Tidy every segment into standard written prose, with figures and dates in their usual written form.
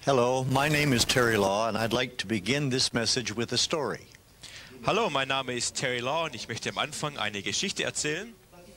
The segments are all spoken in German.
Hello, my name is Terry Law, and I'd like to begin this message with a story. Hallo, mein Name ist Terry Law und ich möchte am Anfang eine Geschichte erzählen.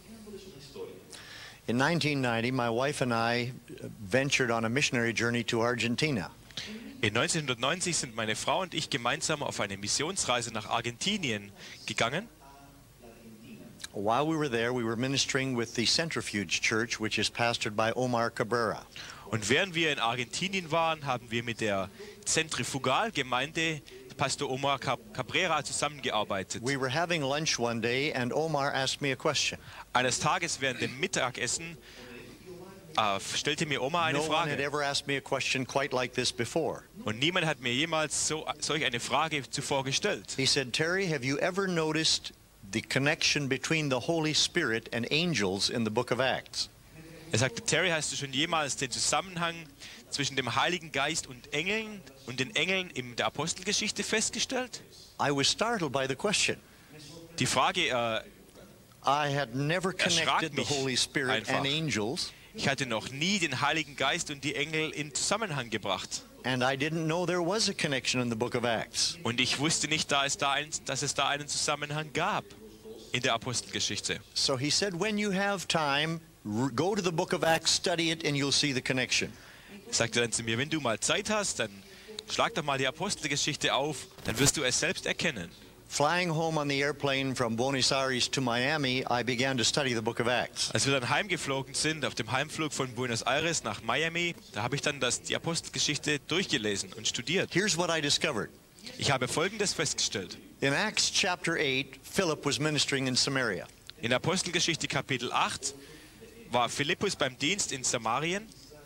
In 1990, my wife and I ventured on a missionary journey to Argentina. In 1990 sind meine Frau und ich gemeinsam auf eine Missionsreise nach Argentinien gegangen. While we were there, we were ministering with the Centrifuge Church, which is pastored by Omar Cabrera. Und während wir in Argentinien waren, haben wir mit der Zentrifugalgemeinde Pastor Omar Cabrera zusammengearbeitet. We were having lunch one day, and Omar asked me a question. Eines Tages während dem Mittagessen stellte mir Omar eine No one had Frage. ever asked me a question quite like this before. Und niemand hat mir jemals solch eine Frage zuvor gestellt. He said, Terry, have you ever noticed the connection between the Holy Spirit and angels in the book of Acts? Er sagte, Terry, hast du schon jemals den Zusammenhang zwischen dem Heiligen Geist und Engeln und den Engeln in der Apostelgeschichte festgestellt? I was startled by the question. Die Frage, I had never connected the mich Holy Spirit einfach. and angels, ich hatte noch nie den Heiligen Geist und die Engel in Zusammenhang gebracht. and I didn't know there was a connection in the book of Acts. Und ich wusste nicht, dass es da einen Zusammenhang gab in der Apostelgeschichte. So he said, when you have time, go to the book of Acts, study it, and you'll see the connection. Er sagte dann zu mir, wenn du mal Zeit hast, dann schlag doch mal die Apostelgeschichte auf, dann wirst du es selbst erkennen. Flying home on the airplane from Buenos Aires to Miami, I began to study the book of Acts. Als wir dann heimgeflogen sind, auf dem Heimflug von Buenos Aires nach Miami, da habe ich dann die Apostelgeschichte durchgelesen und studiert. Here's what I discovered. Ich habe Folgendes festgestellt. In Acts chapter 8, Philip was ministering in Samaria. In Apostelgeschichte Kapitel 8 war Philippus beim Dienst in Samarien.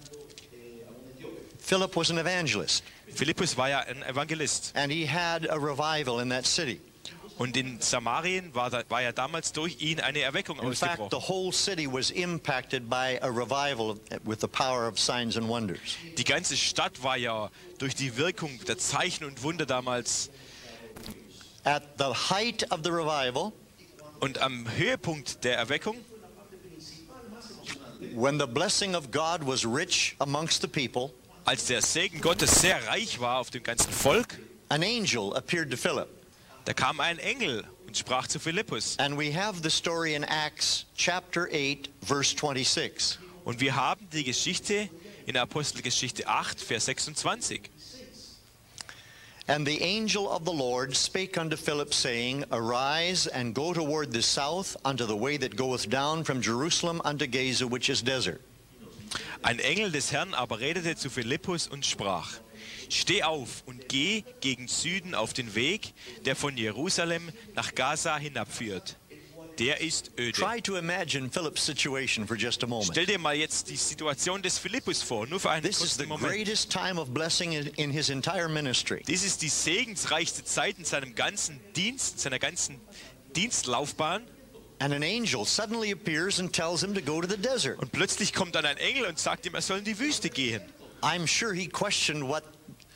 Philip was an evangelist, Philippus war ja ein Evangelist. and he had a revival in that city. Und in Samarien war ja damals durch ihn eine Erweckung In fact, the ausgebrochen. whole city was impacted by a revival with the power of signs and wonders. Die ganze Stadt war ja durch die Wirkung der Zeichen und Wunder damals. At the height of the revival, Und am Höhepunkt der Erweckung, when the blessing of God was rich amongst the people, als der Segen Gottes sehr reich war auf dem ganzen Volk, an angel appeared to Philip. da kam ein Engel und sprach zu Philippus. And we have the story in Acts chapter 8, verse 26. Und wir haben die Geschichte in der Apostelgeschichte 8, Vers 26. And the angel of the Lord spake unto Philip, saying, Arise and go toward the south unto the way that goeth down from Jerusalem unto Gaza, which is desert. Ein Engel des Herrn aber redete zu Philippus und sprach: Steh auf und geh gegen Süden auf den Weg, der von Jerusalem nach Gaza hinabführt. Der ist öde. Try to imagine Philip's situation for just a moment. Stell dir mal jetzt die Situation des Philippus vor, nur für einen This is the kurzen Moment. greatest time of blessing in his entire ministry. Dies ist die segensreichste Zeit in seinem ganzen Dienst, seiner ganzen Dienstlaufbahn. And an angel suddenly appears and tells him to go to the desert. Und plötzlich kommt dann ein Engel und sagt ihm, er soll in die Wüste gehen. I'm sure he questioned what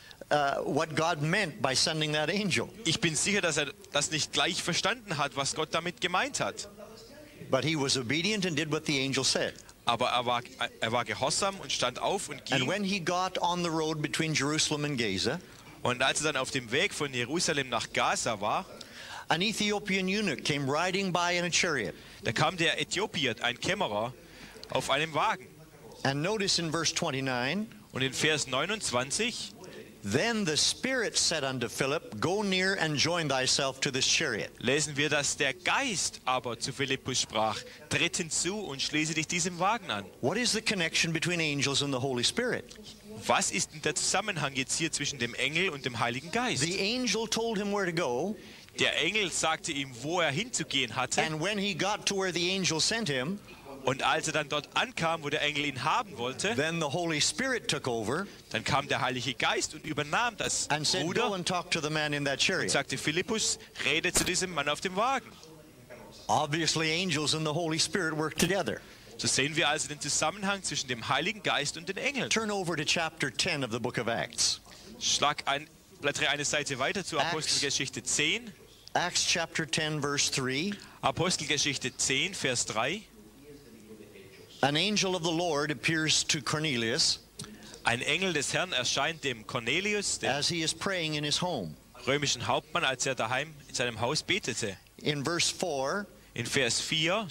God meant by sending that angel. Ich bin sicher, dass er das nicht gleich verstanden hat, was Gott damit gemeint hat. But he was obedient and did what the angel said. Aber er war gehorsam und stand auf und And ging. when he got on the road between Jerusalem and Gaza, Und als er dann auf dem Weg von Jerusalem nach Gaza war, an Ethiopian eunuch came riding by in a chariot. da kam der Äthiopier, ein Kämmerer, auf einem Wagen. And notice in verse 29, Und in Vers 29, then the Spirit said unto Philip, Go near and join thyself to this chariot. lesen wir, dass der Geist aber zu Philippus sprach: Tritt hinzu und schließe dich diesem Wagen an. What is the connection between angels and the Holy Spirit? Was ist denn der Zusammenhang jetzt hier zwischen dem Engel und dem Heiligen Geist? The angel told him where to go, Der Engel sagte ihm, wo er hinzugehen hatte. and when he got to where the angel sent him, Und als er dann dort ankam, wo der Engel ihn haben wollte, then the Holy Spirit took over dann kam der Heilige Geist und übernahm das and said, Go Ruder and talk to the man in that und chariot. sagte: Philippus, rede zu diesem Mann auf dem Wagen. Obviously, angels and the Holy Spirit work together. So sehen wir also den Zusammenhang zwischen dem Heiligen Geist und den Engeln. Turn over to chapter 10 of the book of Acts. Blättere eine Seite weiter zu Apostelgeschichte 10. Acts chapter 10, verse 3. Apostelgeschichte 10, Vers 3. An angel of the Lord appears to Cornelius Ein Engel des Herrn erscheint dem Cornelius, dem as he is praying in his home. römischen Hauptmann, als er daheim in seinem Haus betete. In verse 4, In Vers 4,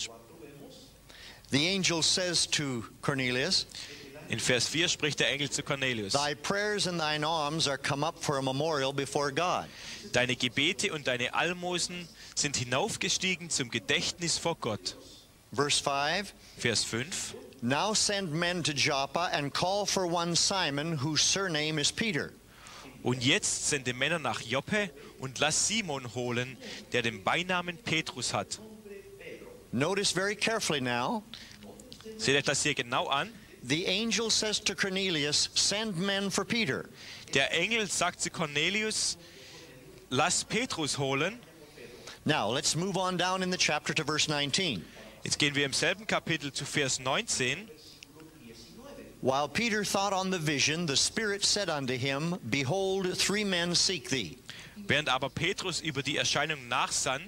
the angel says to Cornelius, spricht der Engel zu Cornelius: thy prayers and thine alms are come up for a memorial before God. Deine Gebete und deine Almosen sind hinaufgestiegen zum Gedächtnis vor Gott. Verse 5, Vers 5. now send men to Joppa and call for one Simon, whose surname is Peter. Und jetzt sende Männer nach Joppe und lass Simon holen, der den Beinamen Petrus hat. Notice very carefully now, Seht euch das hier genau an. the angel says to Cornelius, send men for Peter. Der Engel sagt zu Cornelius: Lass Petrus holen. Now, let's move on down in the chapter to verse 19. Jetzt gehen wir im selben Kapitel zu Vers 19. While Peter thought on the vision, the Spirit said unto him, behold, 3 men seek thee. Während aber Petrus über die Erscheinung nachsann,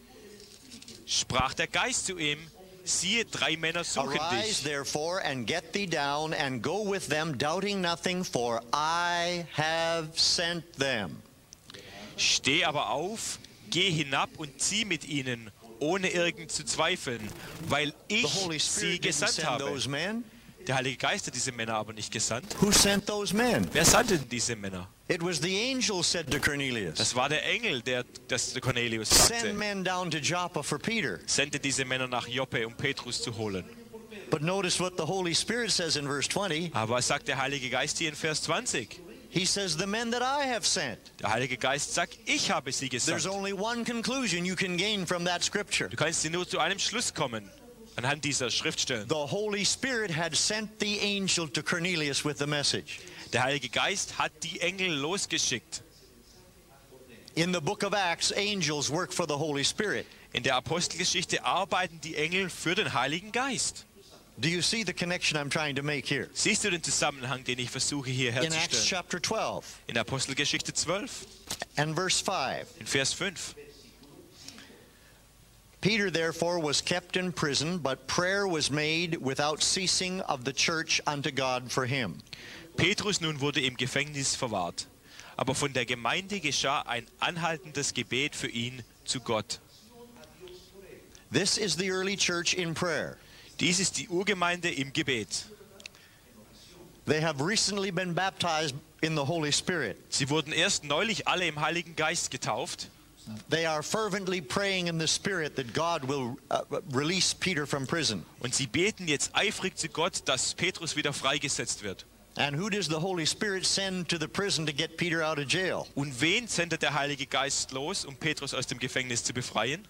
sprach der Geist zu ihm: Siehe, 3 Männer suchen Arise dich. therefore and get thee down and go with them, doubting nothing, for I have sent them. Steh aber auf, geh hinab und zieh mit ihnen, ohne irgend zu zweifeln, weil The ich Holy sie Spirit didn't gesandt send habe. those men. Der Heilige Geist hat diese Männer aber nicht gesandt. Who sent those men? Wer sandte denn diese Männer? It was the angel said to Cornelius, Das war der Engel, der das zu Cornelius send sagte. men down to Joppa for Peter. Sende diese Männer nach Joppe, um Petrus zu holen. But notice what the Holy Spirit says in verse 20. Aber was sagt der Heilige Geist hier in Vers 20? He says, the men that I have sent. Der Heilige Geist sagt: Ich habe sie There's gesandt. only one conclusion you can gain from that scripture. Du kannst nur zu einem Schluss kommen anhand dieser Schriftstellen. The Holy Spirit had sent the angel to Cornelius with the message. Der Heilige Geist hat die Engel losgeschickt. In the book of Acts, angels work for the Holy Spirit. In der Apostelgeschichte arbeiten die Engel für den Heiligen Geist. Do you see the connection I'm trying to make here? Siehst du den Zusammenhang, den ich versuche hier In Acts herzustellen? chapter 12 In Apostelgeschichte 12, and verse 5. in Vers 5. Peter therefore was kept in prison, but prayer was made without ceasing of the church unto God for him. Petrus nun wurde im Gefängnis verwahrt, aber von der Gemeinde geschah ein anhaltendes Gebet für ihn zu Gott. This is the early church in prayer. Dies ist die Urgemeinde im Gebet. They have recently been baptized in the Holy Spirit. Sie wurden erst neulich alle im Heiligen Geist getauft. They are fervently praying in the Spirit that God will release Peter from prison. Und sie beten jetzt eifrig zu Gott, dass Petrus wieder freigesetzt wird. And who does the Holy Spirit send to the prison to get Peter out of jail? Und wen sendet der Heilige Geist los, um Petrus aus dem Gefängnis zu befreien?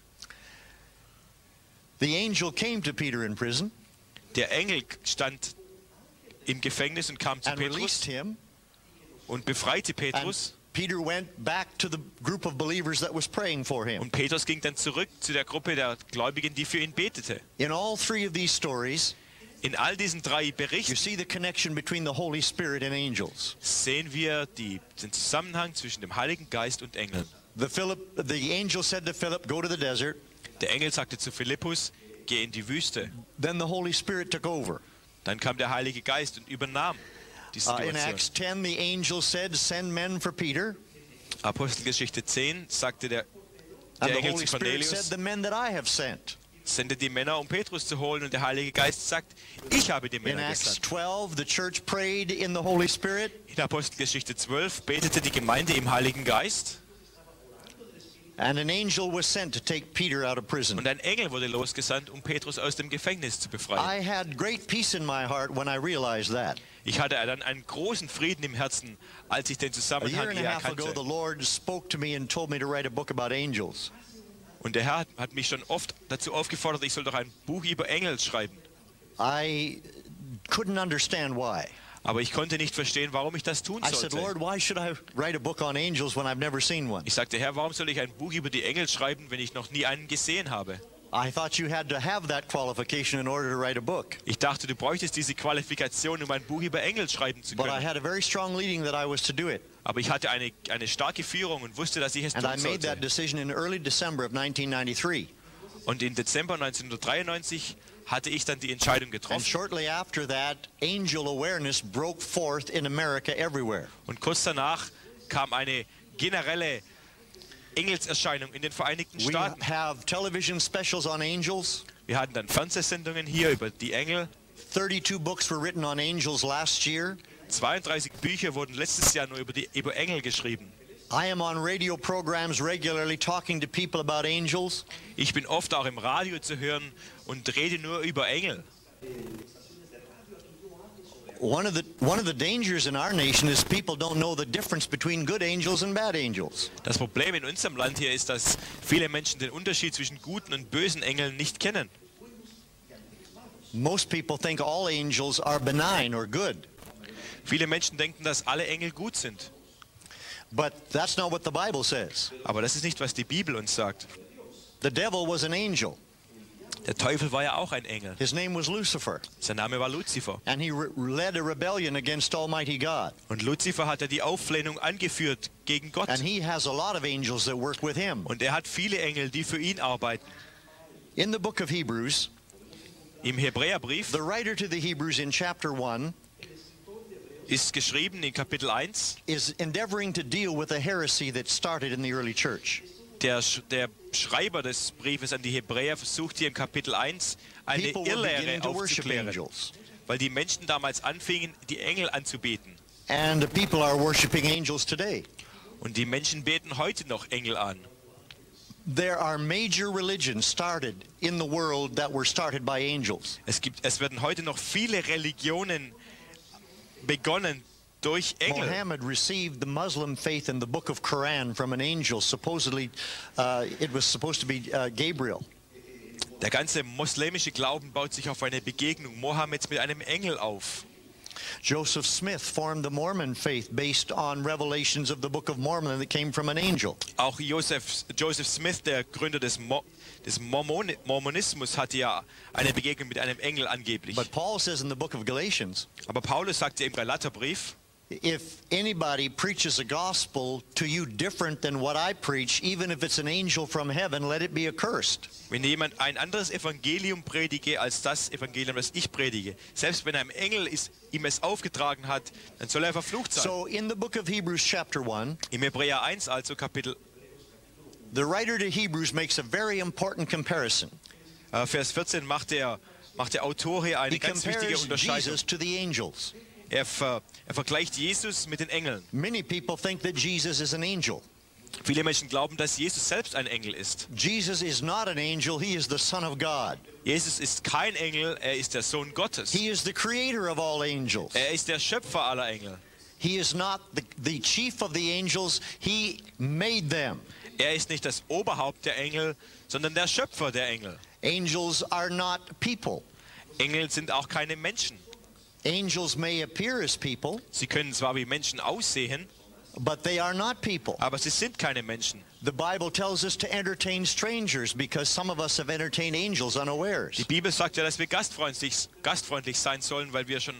The angel came to Peter in prison Der Engel stand im Gefängnis und kam zu and released Petrus him. und befreite And Petrus. Peter went back to the group of believers that was praying for him. Und Petrus ging dann zurück zu der Gruppe der Gläubigen, die für ihn betete. In all 3 of these stories, In all diesen 3 you Berichten see the connection between the Holy Spirit and angels. sehen wir den Zusammenhang zwischen dem Heiligen Geist und Engeln. The angel said to Philip, go to the desert. Der Engel sagte zu Philippus: Geh in die Wüste. Then the Holy Spirit took over. Dann kam der Heilige Geist und übernahm die In Situation. Acts 10, the angel said, send men for Peter. Apostelgeschichte 10 sagte der And the Engel Holy zu Spirit said, Cornelius: the men that I have sent. Sende die Männer, um Petrus zu holen. Und der Heilige Geist sagt: Ich habe die In Männer Acts gesandt. 12, the church prayed in the Holy Spirit. In Apostelgeschichte 12 betete die Gemeinde im Heiligen Geist. And an angel was sent to take Peter out of prison. Und ein Engel wurde losgesandt, um Petrus aus dem Gefängnis zu befreien. I had great peace in my heart when I realized that. Ich hatte dann einen großen Frieden im Herzen, als ich den A year Zusammenhang and a hier half ago, the erkannte. Lord spoke to me and told me to write a book about angels. Und der Herr hat mich schon oft dazu aufgefordert, ich soll doch ein Buch über Engel schreiben. I couldn't understand why. Aber ich konnte nicht verstehen, warum ich das tun I said, sollte. Lord, why should I write a book on angels when I've never seen one? Ich sagte: Herr, warum soll ich ein Buch über die Engel schreiben, wenn ich noch nie einen gesehen habe? I thought you had to have that qualification in order to write a book. Ich dachte, du bräuchtest diese Qualifikation, um ein Buch über Engel schreiben zu But I können. had a very strong leading that I was to do it. Aber ich hatte eine starke Führung und wusste, dass ich es And I tun made that sollte. decision in early December of 1993. Und im Dezember 1993 hatte ich dann die Entscheidung And getroffen. shortly after that, angel awareness broke forth in America everywhere. Und kurz danach kam eine generelle Engelserscheinung in den Vereinigten We Staaten. have television specials on angels. Wir hatten dann Fernsehsendungen hier über die Engel. 32 books were written on angels last year. 32 Bücher wurden letztes Jahr nur über Engel geschrieben. I am on radio programs regularly talking to people about angels. Ich bin oft auch im Radio zu hören und rede nur über Engel. One of the dangers in our nation is people don't know the difference between good angels and bad angels. Das Problem in unserem Land hier ist, dass viele Menschen den Unterschied zwischen guten und bösen Engeln nicht kennen. Most people think all angels are benign or good, Viele Menschen denken, dass alle Engel gut sind. but that's not what the Bible says. Aber das ist nicht, was die Bibel uns sagt. The devil was an angel. Der Teufel war ja auch ein Engel. His name was Lucifer, Sein Name war Luzifer. and he led a rebellion against Almighty God. Und Luzifer hat ja die Auflehnung angeführt gegen Gott. And he has a lot of angels that work with him. Und er hat viele Engel, die für ihn arbeiten. In the book of Hebrews, Im Hebräerbrief the writer to the Hebrews in chapter 1 ist geschrieben in Kapitel 1, is endeavoring to deal with a heresy that started in the early church. der Schreiber des Briefes an die Hebräer versucht hier im Kapitel 1 eine People were Irrlehre beginning to worship aufzuklären. angels. Weil die Menschen damals anfingen, die Engel anzubeten. And the people are worshiping angels today. Und die Menschen beten heute noch Engel an. There are major religions started in the world that were started by angels. Es werden heute noch viele Religionen begonnen durch Engel. Muhammad received the Muslim faith in the book of Quran from an angel. Supposedly, it was supposed to be Gabriel. Der ganze muslimische Glauben baut sich auf eine Begegnung Mohammeds mit einem Engel auf. Joseph Smith formed the Mormon faith based on revelations of the Book of Mormon that came from an angel. Auch Joseph Smith, der Gründer des Mormonismus, hatte ja eine Begegnung mit einem Engel angeblich. But Paul says in the book of Galatians, Aber Paulus sagt ja im Galaterbrief, if anybody preaches a gospel to you different than what I preach, even if it's an angel from heaven, let it be accursed. wenn jemand ein anderes Evangelium predige als das Evangelium, das ich predige, selbst wenn ein Engel ihm es aufgetragen hat, dann soll er verflucht sein. So in the book of Hebrews chapter 1, Im Hebräer 1, also Kapitel the writer to Hebrews makes a very important comparison. Vers 14 macht der Autor hier eine He ganz wichtige compares Unterscheidung. Jesus to the angels. Er vergleicht Jesus mit den Engeln. Many people think that Jesus is an angel. Viele Menschen glauben, dass Jesus selbst ein Engel ist. Jesus is not an angel, he is the Son of God. Jesus ist kein Engel, er ist der Sohn Gottes. He is the creator of all angels. Er ist der Schöpfer aller Engel. He is not the chief of the angels, he made them. Er ist nicht das Oberhaupt der Engel, sondern der Schöpfer der Engel. Angels are not people. Engel sind auch keine Menschen. Angels may appear as people, Sie können zwar wie Menschen aussehen, but they are not people. aber sie sind keine Menschen. The Bible tells us to entertain strangers because some of us have entertained angels unawares. Die Bibel sagt ja, dass wir gastfreundlich sein sollen, weil wir schon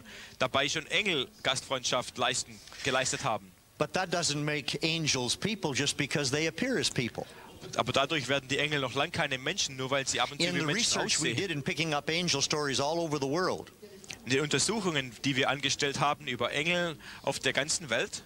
Engel Gastfreundschaft geleistet haben. But that doesn't make angels people just because they appear as people. Aber dadurch werden die Engel noch lang keine Menschen, nur weil sie ab und zu In wie the Menschen research we aussehen. did in picking up angel stories all over the world, In den Untersuchungen, die wir angestellt haben über Engel auf der ganzen Welt,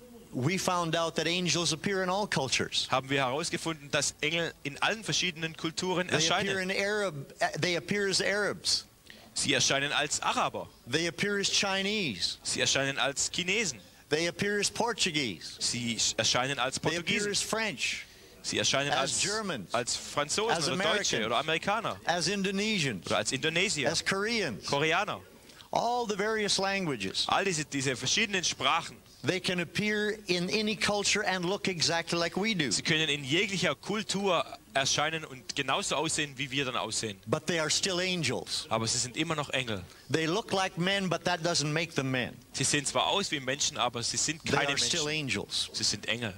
we found out that angels appear in all cultures. haben wir herausgefunden, dass Engel in allen verschiedenen Kulturen erscheinen. They appear as Arabs. Sie erscheinen als Araber, They appear as Chinese. sie erscheinen als Chinesen, They appear as Portuguese. sie erscheinen als They appear Portugiesen, as French, sie erscheinen as als Germans, as Franzosen oder Deutsche Americans, oder Amerikaner as Indonesians, oder als Indonesier, as Koreans. Koreaner. All the various languages. All diese verschiedenen Sprachen, They can appear in any culture and look exactly like we do. sie können in jeglicher Kultur erscheinen und genauso aussehen, wie wir dann aussehen. But they are still angels. Aber sie sind immer noch Engel. They look like men, but that doesn't make them men. Sie sehen zwar aus wie Menschen, aber sie sind They keine are still Menschen. angels. Sie sind Engel.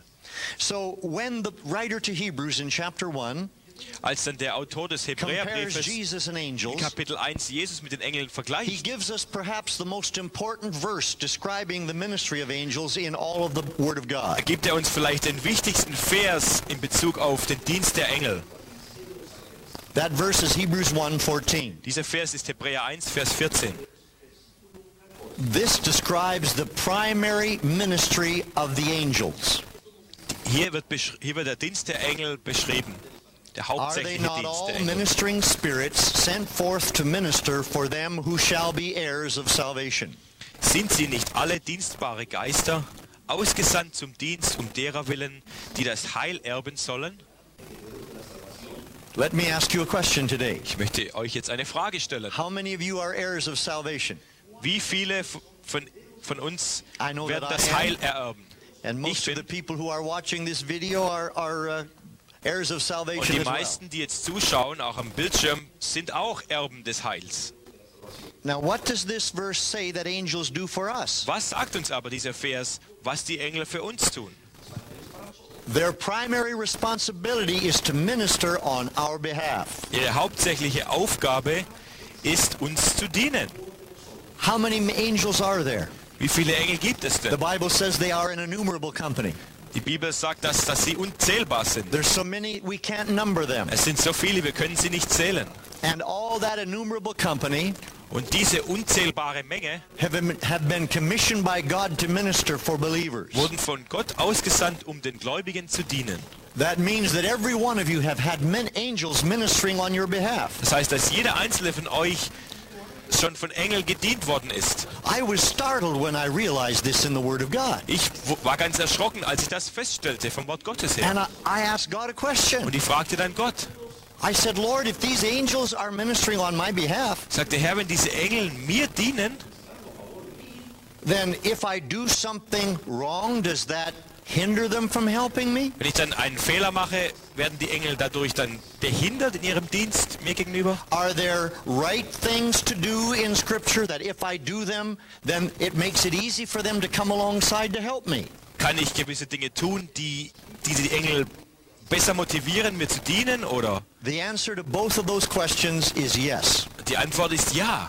So when the writer to Hebrews in chapter 1 Als dann der Autor des compares Hebräerbriefes Jesus and in angels, Kapitel 1 Jesus mit den Engeln he vergleicht, gives us perhaps the most important verse describing the ministry of angels in all of the Word of God. gibt er uns vielleicht den wichtigsten Vers in Bezug auf den Dienst der Engel. That verse is Hebrews 1:14. Dieser Vers ist Hebräer 1, Vers 14. This describes the primary ministry of the angels. Hier wird der Dienst der Engel beschrieben. Der Are they hauptsächliche not Dienst all der Engel. ministering spirits sent forth to minister for them who shall be heirs of salvation? Sind sie nicht alle dienstbare Geister, ausgesandt zum Dienst um derer willen, die das Heil erben sollen? Let me ask you a question today. Ich möchte euch jetzt eine Frage stellen. How many of you are heirs of salvation? Wie viele von uns I know werden that I das am. Heil ererben? And Ich most of the bin, people who are watching this video are heirs of und salvation die as well. meisten, die jetzt zuschauen, auch am Bildschirm, sind auch Erben des Heils. Now what does this verse say that angels do for us? Was sagt uns aber dieser Vers, was die Engel für uns tun? Their primary responsibility is to minister on our behalf. Ihre hauptsächliche Aufgabe ist, uns zu dienen. How many angels are there? Wie viele Engel gibt es The denn? Bible says they are an innumerable company. Die Bibel sagt, dass sie unzählbar sind. There's so many we can't number them. Es sind so viele, wir können sie nicht zählen. And all that innumerable company Und diese unzählbare Menge have been commissioned by God to minister for believers. wurden von Gott ausgesandt, um den Gläubigen zu dienen. That means that every one of you have had angels ministering on your behalf. Das heißt, dass jeder einzelne von euch schon von Engeln gedient worden ist. I was startled when I realized this in the Word of God. Ich war ganz erschrocken, als ich das feststellte vom Wort Gottes her. And I asked God a question. Und ich fragte dann Gott, I said, Lord, if these angels are ministering on my behalf, sagte Herr, wenn diese Engel mir dienen, then if I do something wrong, does that hinder them from helping me? wenn ich dann einen Fehler mache, werden die Engel dadurch dann behindert in ihrem Dienst mir gegenüber? Are there right things to do in Scripture that if I do them, then it makes it easy for them to come alongside to help me? Kann ich gewisse Dinge tun, die Engel besser motivieren, mir zu dienen? Oder The answer to both of those questions is yes. die Antwort ist ja.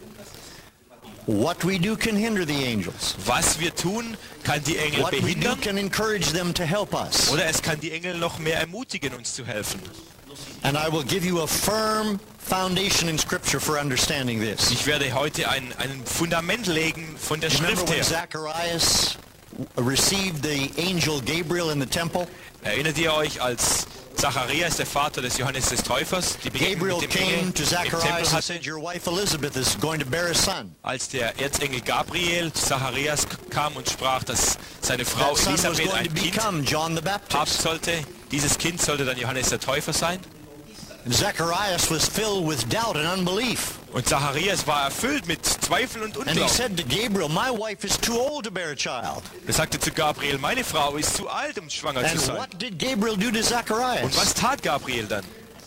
What we do can hinder the angels. Was wir tun, kann die Engel What we do behindern can encourage them to help us. oder es kann die Engel noch mehr ermutigen, uns zu helfen. And I will give you a firm foundation in Scripture for understanding this. Ich werde heute ein Fundament legen von der Remember Schrift when her. Zacharias received the angel Gabriel in the temple? Erinnert ihr euch, als Zacharias, der Vater des Johannes des Täufers, die Begegnung Gabriel mit dem Engel came to im Tempel Zacharias and hatte? said, your wife Elizabeth is going to bear a son. Als der Erzengel Gabriel zu Zacharias kam und sprach, dass seine Frau That son was Elisabeth going to ein Kind become John the haben Baptist. sollte, dieses Kind sollte dann Johannes der Täufer sein. And Zacharias was filled with doubt and unbelief. Und Zacharias war erfüllt mit Zweifel und And he Unglauben. said to Gabriel, my wife is too old to bear a child. Er sagte zu Gabriel, meine Frau ist zu alt, um schwanger zu And sein. what did Gabriel do to Und Zacharias? was tat Gabriel dann?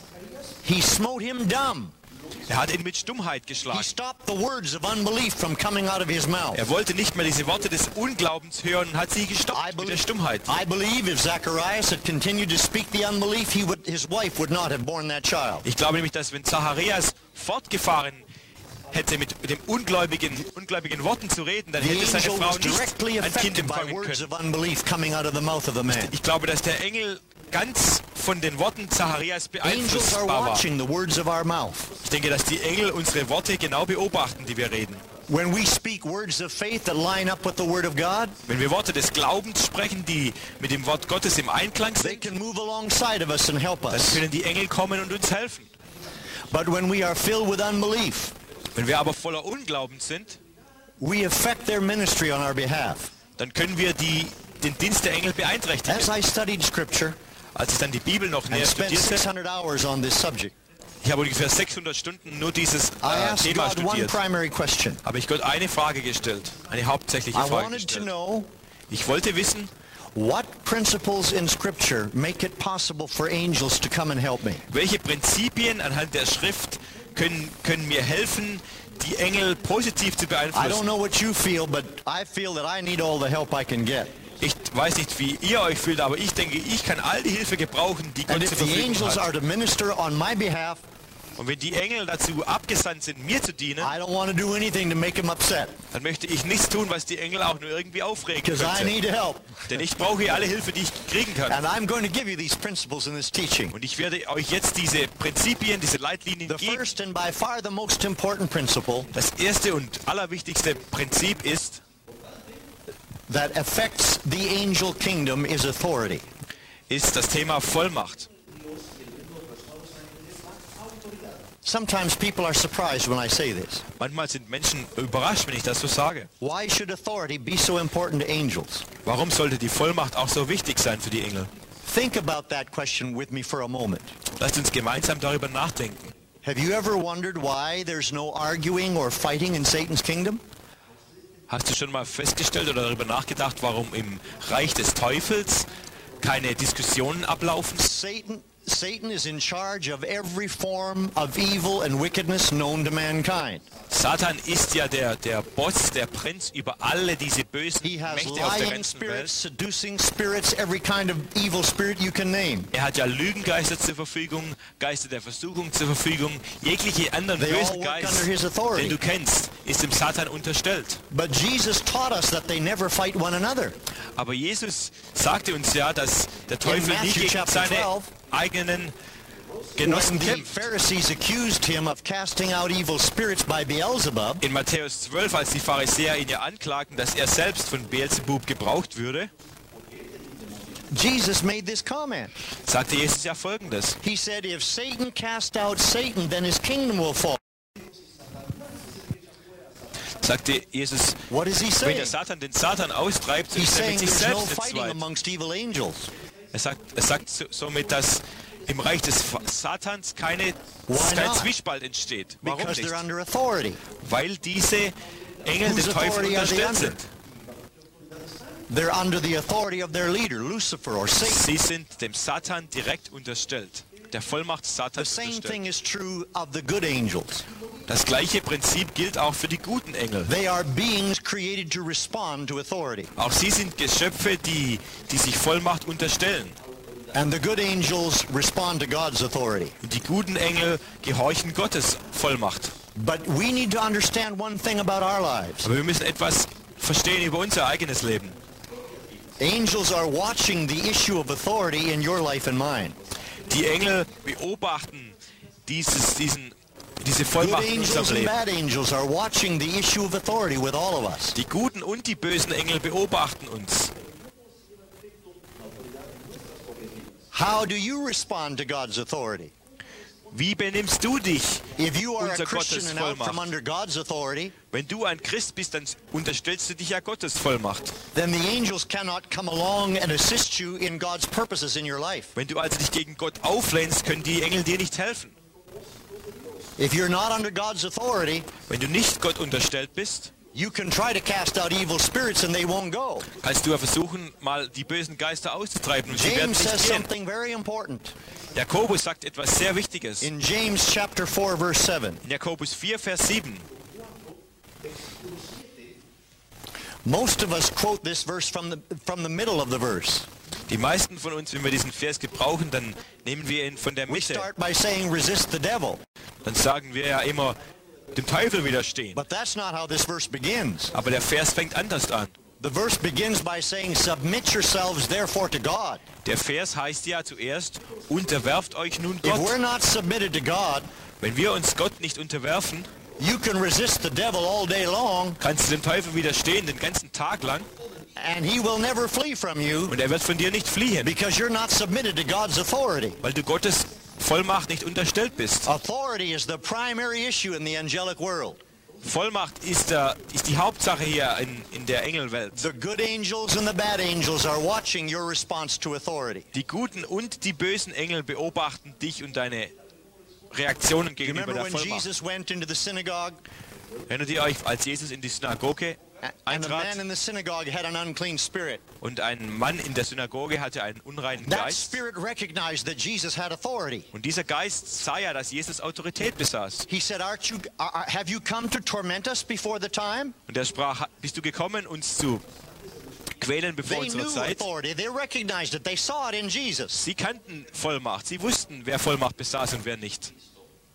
He smote him dumb. Er hat ihn mit Stummheit He geschlagen. stopped the words of unbelief from coming out of his mouth. Er wollte nicht mehr diese Worte des Unglaubens hören und hat sie I gestoppt mit der believe, Stummheit. I believe if Zacharias had continued to speak the unbelief, his wife would not have borne that child. Ich glaube nämlich, dass wenn Zacharias fortgefahren hätte mit den ungläubigen Worten zu reden, dann The hätte seine angel Frau was directly nicht ein Kind affected by empfangen words können. of unbelief coming out of the mouth of the man. Ich glaube, dass der Engel ganz von den Worten Zacharias Angels are beeinflussbar war. watching the words of our mouth. Ich denke, dass die Engel unsere Worte genau beobachten, die wir reden. When we speak words of faith that line up with the Word of God, Wenn wir Worte des Glaubens sprechen, die mit dem Wort Gottes im Einklang they sind, can move alongside of us and help dann us. können die Engel kommen und uns helfen. But when we are filled with unbelief, Wenn wir aber voller Unglauben sind, we affect their ministry on our behalf. dann können wir den Dienst der Engel beeinträchtigen. As I studied Scripture Als ich dann die Bibel noch näher and spent studierte, 600 hours on this subject, ich habe ungefähr 600 Stunden nur dieses I asked Thema God one studiert, primary question. habe ich Gott eine Frage gestellt, eine hauptsächliche I Frage wanted to gestellt. know Ich wollte wissen, what principles in Scripture make it possible for angels to come and help me. welche Prinzipien anhand der Schrift können mir helfen, die Engel positiv zu I don't beeinflussen. know what you feel, but I feel that I need all the help I can get. Ich weiß nicht, wie ihr euch fühlt, aber ich denke, ich kann all die Hilfe gebrauchen, die And Gott if zur the Verfügung angels are hat. to minister on my behalf, Und wenn die Engel dazu abgesandt sind, mir zu dienen, I don't want to do anything to make him upset, dann möchte ich nichts tun, was die Engel auch nur irgendwie aufregen because I könnte. need help. Denn ich brauche alle Hilfe, die ich kriegen kann. And I'm going to give you these principles in this teaching. Und ich werde euch jetzt diese Prinzipien, diese Leitlinien The geben. first and by far the most important principle Das erste und allerwichtigste Prinzip ist, that affects the angel kingdom is authority. das Thema Vollmacht. Sometimes people are surprised when I say this. Manchmal sind Menschen überrascht, wenn ich das so sage. Why should authority be so important to angels? Warum sollte die Vollmacht auch so wichtig sein für die Engel? Think about that question with me for a moment. Lasst uns gemeinsam darüber nachdenken. Have you ever wondered why there's no arguing or fighting in Satan's kingdom? Hast du schon mal festgestellt oder darüber nachgedacht, warum im Reich des Teufels keine Diskussionen ablaufen? Satan is in charge of every form of evil and wickedness known to mankind. Satan ist ja der Boss, der Prinz über alle diese bösen He has Mächte auf der lying ganzen spirits, Welt. seducing spirits, every kind of evil spirit you can name. Er hat ja Lügengeister zur Verfügung, Geister der Versuchung zur Verfügung. Jegliche anderen They all bösen work Geist, under his den authority. du kennst, ist dem Satan unterstellt. But Jesus taught us that they never fight one another. Aber Jesus sagte uns ja, dass der Teufel nie Matthew gegen chapter seine 12, eigenen Genossen When the kämpft. Pharisees accused him of casting out evil spirits by Beelzebub, In Matthäus 12, als die Pharisäer ihn ja anklagten, dass er selbst von Beelzebub gebraucht würde, Jesus made this comment. sagte Jesus ja Folgendes. He said, if Satan cast out Satan, then his kingdom will fall. Sagte Jesus, What is he wenn saying? der Satan den Satan austreibt, so He's ist er saying mit sich there's no selbst fighting entzweit. amongst evil angels. Er sagt somit, dass im Reich des Satans kein Why not? Zwiespalt entsteht. Warum Because nicht? they're under authority. Weil diese Engel Whose dem Teufel authority are they unterstellt under? sind. They're under the authority of their leader, Lucifer or Satan. Sie sind dem Satan direkt unterstellt. Der Vollmacht The Satans same unterstellt. thing is true of the good angels. Das gleiche Prinzip gilt auch für die guten Engel. They are beings created to respond to authority. Auch sie sind Geschöpfe, die sich Vollmacht unterstellen. And the good angels respond to God's authority. Und die guten Engel gehorchen Gottes Vollmacht. But we need to understand one thing about our lives. Aber wir müssen etwas verstehen über unser eigenes Leben. Angels are watching the issue of authority in your life and mine. Die Engel beobachten diese Good Vollmacht in angels unserem and Leben. bad angels are watching the issue of authority with all of us. Die guten und die bösen Engel beobachten uns. How do you respond to God's authority? Wie benimmst du dich? If you are a Unser Christian Gottes and out from Vollmacht. under God's authority, Wenn du ein Christ bist, dann unterstellst du dich ja Gottes Vollmacht. then the angels cannot come along and assist you in God's purposes in your life. Wenn du also dich gegen Gott auflehnst, können die Engel dir nicht helfen. If you're not under God's authority, Wenn du nicht Gott unterstellt bist, you can try to cast out evil spirits and they won't go. kannst du ja versuchen, mal die bösen Geister auszutreiben und sie werden James nicht says gehen. something very important. Jakobus sagt etwas sehr Wichtiges. In James chapter 4 verse 7. In Jakobus 4, Vers 7. Most of us quote this verse from the middle of the verse. Die meisten von uns, wenn wir diesen Vers gebrauchen, dann nehmen wir ihn von der We Mitte. start by saying resist the devil. Dann sagen wir ja immer, dem Teufel widerstehen. But that's not how this verse begins. Aber der Vers fängt anders an. The verse begins by saying submit yourselves therefore to God. Der Vers heißt ja zuerst, unterwerft euch nun If we're Gott. not submitted to God, Wenn wir uns Gott nicht unterwerfen, you can resist the devil all day long kannst du dem Teufel widerstehen den ganzen Tag lang and he will never flee from you und er wird von dir nicht fliehen, because you're not submitted to God's authority. weil du Gottes Vollmacht nicht unterstellt bist. Authority is the primary issue in the angelic world. Vollmacht ist die Hauptsache hier in der Engelwelt. The good angels and the bad angels are watching your response to authority. Die guten und die bösen Engel beobachten dich und deine Reaktionen You gegenüber remember der when Vollmacht. Jesus went into the synagogue Erinnert ihr euch, als Jesus in die Synagoge and the man eintrat in the synagogue had an unclean spirit? und ein Mann in der Synagoge hatte einen unreinen That Geist? spirit recognized that Jesus had authority. Und dieser Geist sah ja, dass Jesus Autorität besaß. He said, have you come to torment us before the time? Und er sprach, bist du gekommen, uns zu quälen bevor They knew unserer Zeit? authority. They recognized it. They saw it in Jesus. Sie kannten Vollmacht. Sie wussten, wer Vollmacht besaß und wer nicht.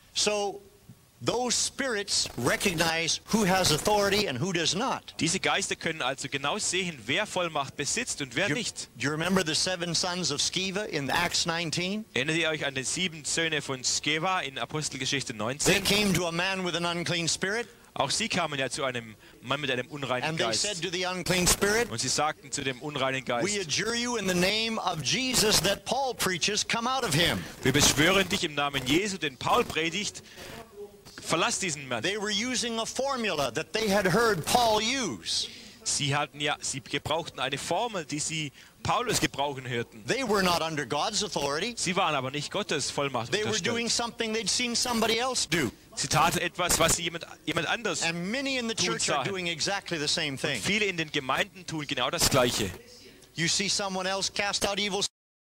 So those spirits recognize who has authority and who does not. Diese Geister können also genau sehen, wer Vollmacht besitzt und wer Do nicht. you remember the 7 sons of Sceva in Acts 19? Erinnert ihr euch an die 7 Söhne von Skeva in Apostelgeschichte They 19? came to a man with an unclean spirit, Auch sie kamen ja zu einem Mann mit einem unreinen and they said Geist. to the unclean spirit, Und sie sagten zu dem unreinen "We Geist, adjure you in the name of Jesus that Paul preaches, come out of him." wir beschwören dich im Namen Jesu, den Paul predigt, verlass diesen Mann. They were using a formula that they had heard Paul use. Sie gebrauchten eine Formel, die sie Paulus gebrauchen hörten. They were not under God's authority. Sie waren aber nicht Gottes Vollmacht They were doing unterstellt. something they'd seen somebody else do. Sie taten etwas, was sie jemand anders. And many in the church are Sachen. doing exactly the same thing. Viele in den Gemeinden tun genau das Gleiche. You see someone else cast out evil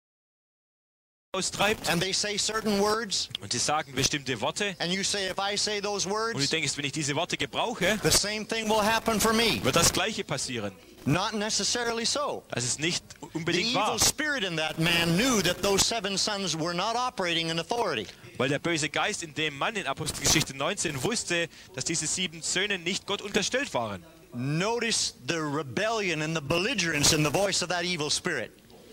Austreibt and they say certain words, und sie sagen bestimmte Worte. and you say, if I say those Und du words, denkst, wenn ich diese Worte gebrauche, the same thing will happen for me. wird das Gleiche passieren. Not necessarily so. Das ist nicht The unbedingt wahr. evil spirit in that man knew that those 7 sons were not operating in authority. Weil der böse Geist in dem Mann in Apostelgeschichte 19 wusste, dass diese 7 Söhne nicht Gott unterstellt waren. Notice the rebellion and the belligerence in the voice of that evil spirit.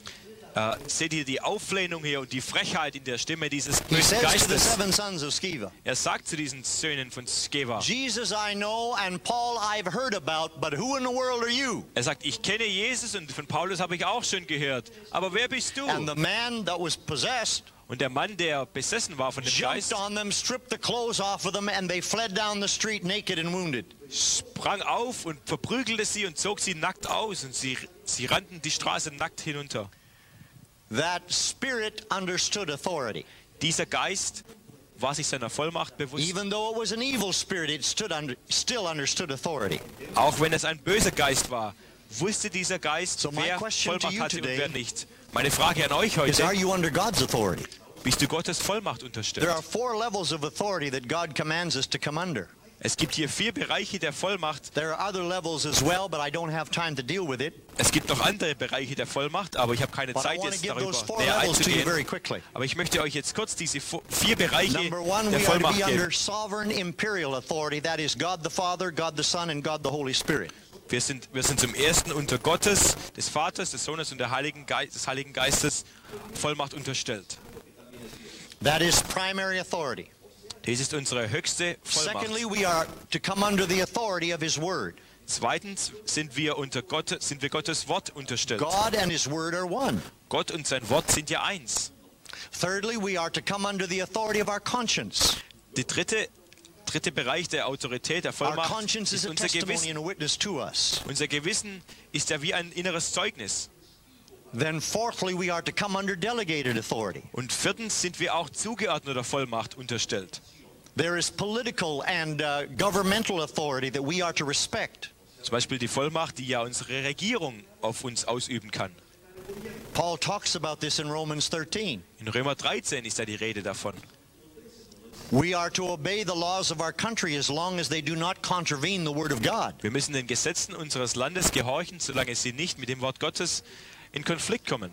Seht ihr die Auflehnung hier und die Frechheit in der Stimme dieses He bösen says to the Geistes? 7 sons of Sceva, Er sagt zu diesen Söhnen von Skeva, Jesus I know and Paul I've heard about, but who in the world are you? er sagt, ich kenne Jesus und von Paulus habe ich auch schon gehört. Aber wer bist du? And the man that was possessed Und der Mann, der besessen war von dem Geist, jumped on them, stripped the clothes off of them, and they fled down the street naked and wounded. sprang auf und verprügelte sie und zog sie nackt aus. Und sie rannten die Straße nackt hinunter. That spirit understood authority. Dieser Geist war sich seiner Vollmacht bewusst. Even though it was an evil spirit, it still understood authority. Auch wenn es ein böser Geist war, wusste dieser Geist, So my wer question to Vollmacht you hatte und today wer nicht. Meine Frage an euch Is, heute, are you under God's authority? bist du Gottes Vollmacht There unterstellt? are 4 levels of authority that God commands us to come under. Es gibt hier 4 Bereiche der Vollmacht. There are other levels as well, but I don't have time to deal with it. Es gibt noch andere Bereiche der Vollmacht, aber ich habe keine But I Zeit, want to jetzt give darüber those 4 näher levels to you very einzugehen. quickly. Aber ich möchte euch jetzt kurz diese 4 Bereiche Number 1, der we are to Vollmacht be geben. under sovereign imperial authority. That is God the Father, God the Son, and God the Holy Spirit. Wir sind zum ersten unter Gottes, des Vaters, des Sohnes und des Heiligen Geistes Vollmacht unterstellt. That is primary authority. Dies ist unsere höchste Vollmacht. Secondly, we are to come under the authority of His Word. Zweitens sind wir Gottes Wort unterstellt. God and His Word are one. Gott und sein Wort sind ja eins. Thirdly, we are to come under the authority of our conscience. Der dritte Bereich der Autorität, der Our Vollmacht, conscience is ist a unser testimony Gewissen. and a witness to us. Unser Gewissen ist ja wie ein inneres Zeugnis. Then fourthly, we are to come under delegated authority. Und viertens sind wir auch zugeordneter Vollmacht unterstellt. There is political and governmental authority that we are to respect. Zum Beispiel die Vollmacht, die ja unsere Regierung auf uns ausüben kann. Paul talks about this in Romans 13. In Römer 13 ist ja die Rede davon. We are to obey the laws of our country as long as they do not contravene the Word of God. Wir müssen den Gesetzen unseres Landes gehorchen, solange sie nicht mit dem Wort Gottes in Konflikt kommen.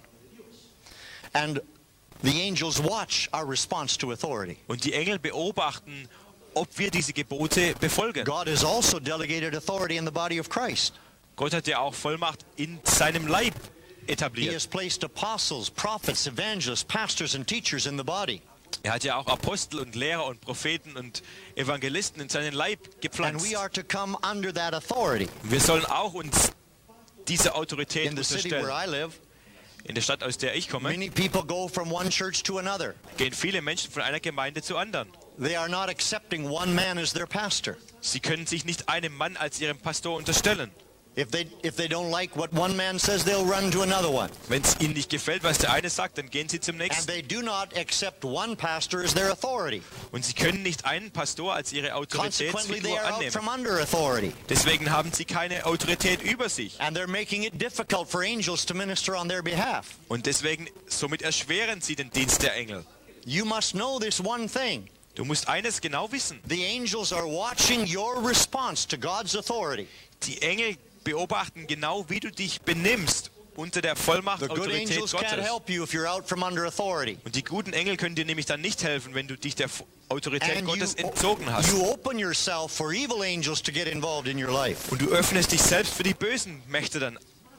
And the angels watch our response to authority. Und die Engel beobachten, ob wir diese Gebote befolgen. God has also delegated authority in the body of Christ. Gott hat ja auch Vollmacht in seinem Leib He etabliert. has placed apostles, prophets, evangelists, pastors, and teachers in the body. Er hat ja auch Apostel und Lehrer und Propheten und Evangelisten in seinen Leib And gepflanzt. we are to come under that authority. Wir sollen auch uns diese Autorität In the city where unterstellen. I live, In der Stadt, aus der ich komme, many people go from one church to another. gehen viele Menschen von einer Gemeinde zur anderen. They are not accepting one man as their pastor. Sie können sich nicht einem Mann als ihrem Pastor unterstellen. If they don't like what one man says, they'll run to another one. Wenn es ihnen nicht gefällt, was der eine sagt, dann gehen sie zum And nächsten. they do not accept one pastor as their authority. Und sie können nicht einen Pastor als ihre Consequently, they Autoritätsfigur are out annehmen. from under authority. Deswegen haben sie keine Autorität über sich. And they're making it difficult for angels to minister on their behalf. Und deswegen, somit erschweren sie den Dienst der Engel. You must know this one thing. Du musst eines genau wissen. The angels are watching your response to God's authority. Die Engel beobachten genau, wie du dich benimmst unter der Vollmacht, The good Autorität angels can't Gottes. help you if you're out from under authority. Und die guten Engel können dir nämlich dann nicht helfen, wenn du dich der Autorität And Gottes entzogen hast. you open yourself for evil angels to get involved in your life. Und du öffnest dich selbst für die bösen Mächte dann.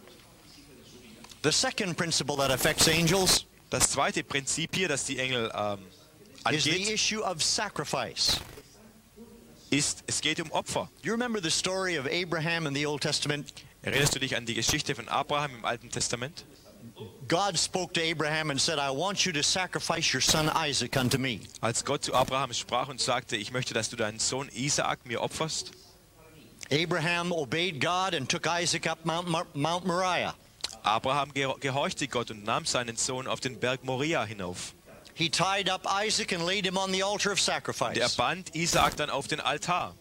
The second principle that affects angels Das zweite Prinzip hier, das die Engel is the angeht, issue of sacrifice. ist, es geht um Opfer. You remember the story of Abraham in the Old Testament? Erinnerst du dich an die Geschichte von Abraham im Alten Testament? God spoke to Abraham and said, I want you to sacrifice your son Isaac unto me. Als Gott zu Abraham sprach und sagte, ich möchte, dass du deinen Sohn Isaak mir opferst. Abraham obeyed God and took Isaac up Mount Moriah. Abraham gehorchte Gott und nahm seinen Sohn auf den Berg Moria hinauf. He tied up Isaac and laid him on the altar of Und er sacrifice. band Isaak dann auf den Altar.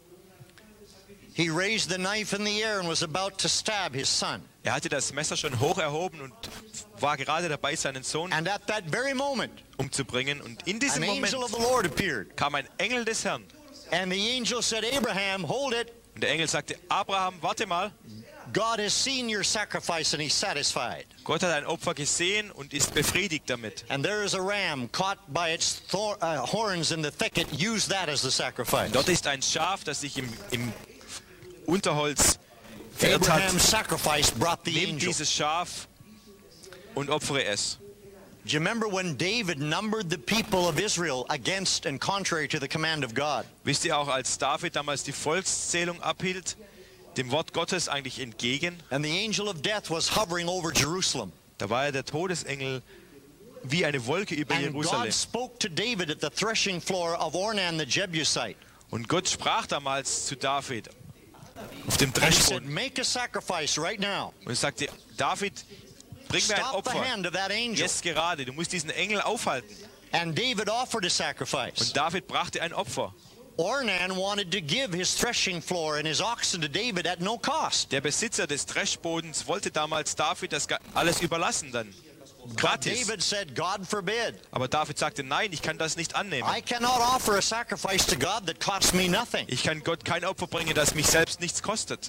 He raised the knife in the air and was about to stab his son. Er hatte das Messer schon hoch erhoben und war gerade dabei, seinen Sohn And at that very moment, umzubringen. Und in an diesem Moment angel of the Lord appeared. kam ein Engel des Herrn. And the angel said, Abraham, hold it. Und der Engel sagte, Abraham, warte mal. God has seen your sacrifice and he's satisfied. Gott hat ein Opfer gesehen und ist befriedigt damit. And there is a ram caught by its horns in the thicket. Use that as the sacrifice. Dort ist ein Schaf, das sich im Unterholz verirrt Abraham's hat. sacrifice brought the Nimm angel. dieses Schaf und opfere es. Do you remember when David numbered the people of Israel against and contrary to the command of God? Wisst ihr auch, als David damals die Volkszählung abhielt, dem Wort Gottes eigentlich entgegen, And the angel of death was hovering over Jerusalem. da war ja der Todesengel wie eine Wolke über And Jerusalem. God spoke to David at the threshing floor of Ornan the Jebusite. Und Gott sprach damals zu David auf dem And he said, Dreschboden make a sacrifice right now. und sagte, David, bring mir ein Stop the Opfer. hand of that angel. Jetzt gerade, du musst diesen Engel aufhalten. And David offered a sacrifice. Und David brachte ein Opfer. Ornan wanted to give his threshing floor and his oxen to David at no cost. Der Besitzer des Dreschbodens wollte damals David das alles überlassen dann. Gratis. David said, God forbid. Aber David sagte, nein, ich kann das nicht annehmen. I cannot offer a sacrifice to God that costs me nothing. Ich kann Gott kein Opfer bringen, das mich selbst nichts kostet.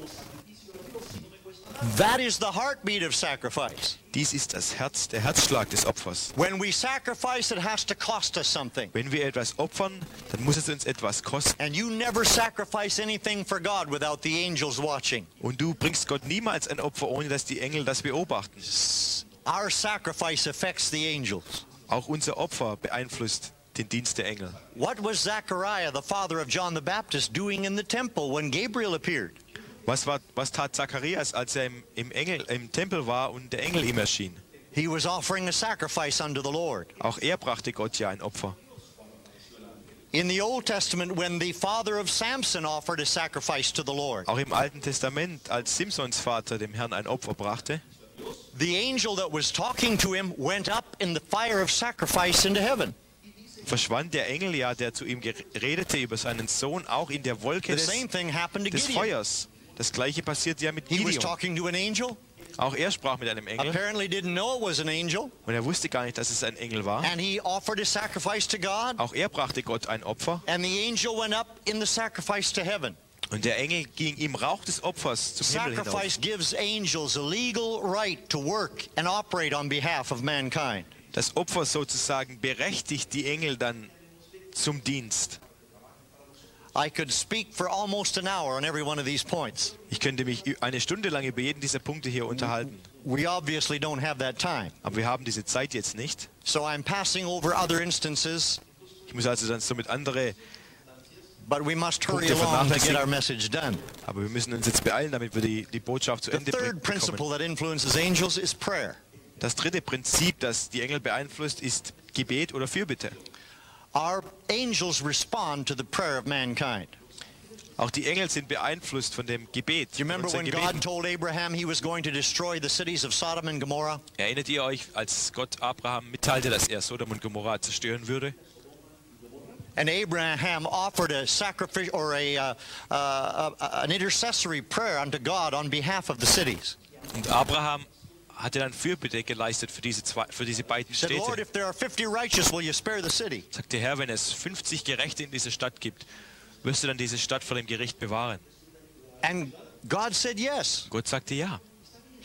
That is the heartbeat of sacrifice. Dies ist das Herz, der Herzschlag des Opfers. When we sacrifice, it has to cost us something. Wenn wir etwas opfern, dann muss es uns etwas kosten. And you never sacrifice anything for God without the angels watching. Und du bringst Gott niemals ein Opfer, ohne dass die Engel das beobachten. Our sacrifice affects the angels. Auch unser Opfer beeinflusst den Dienst der Engel. What was Zechariah, the father of John the Baptist, doing in the temple when Gabriel appeared? Was tat Zacharias, als er im Tempel war und der Engel ihm erschien? He was offering a sacrifice unto the Lord. Auch er brachte Gott ja ein Opfer. In the Old Testament, when the father of Samson offered a sacrifice to the Lord, Auch im Alten Testament, als Simsons Vater dem Herrn ein Opfer brachte, the angel that was talking to him went up in the fire of sacrifice into heaven. verschwand der Engel ja, der zu ihm redete über seinen Sohn, auch in der Wolke The same thing happened to des Gideon. Feuers. Das gleiche passiert ja mit He was Gideon. talking to an angel, Auch er sprach mit einem Engel apparently didn't know it was an angel, und er wusste gar nicht, dass es ein Engel war. and he offered a sacrifice to God, Auch er brachte Gott ein Opfer and the angel went up in the sacrifice to heaven. und der Engel ging im Rauch des Opfers zum Himmel hinauf. Sacrifice gives angels a legal right to work and operate on behalf of mankind. Das Opfer sozusagen berechtigt die Engel dann zum Dienst. I could speak for almost an hour on every one of these points. Ich könnte mich eine Stunde lang über jeden dieser Punkte hier unterhalten. We obviously don't have that time. Aber wir haben diese Zeit jetzt nicht. So I'm passing over other instances, Ich muss also dann somit andere, but we must hurry Punkte along to get vernachlässigen. our message done. aber wir müssen uns jetzt beeilen, damit wir die Botschaft zu The Ende third principle bekommen. that influences angels is prayer. Das dritte Prinzip, das die Engel beeinflusst, ist Gebet oder Fürbitte. Our angels respond to the prayer of mankind. Auch die Engel sind beeinflusst von dem Gebet. Do you von remember unseren when God Gebeten. told Abraham he was going to destroy the cities of Sodom and Gomorrah? Erinnert ihr euch, als Gott Abraham mitteilte, dass er Sodom und Gomorra zerstören würde? And Abraham offered a sacrifice or an intercessory prayer unto God on behalf of the cities. Und Abraham hatte dann Fürbitte geleistet für diese beiden He said, Lord, Städte. if there are 50 righteous, will you spare the city? Sagte Herr, wenn es 50 Gerechte in dieser Stadt gibt, wirst du dann diese Stadt vor dem Gericht bewahren? And God said yes. Gott sagte ja.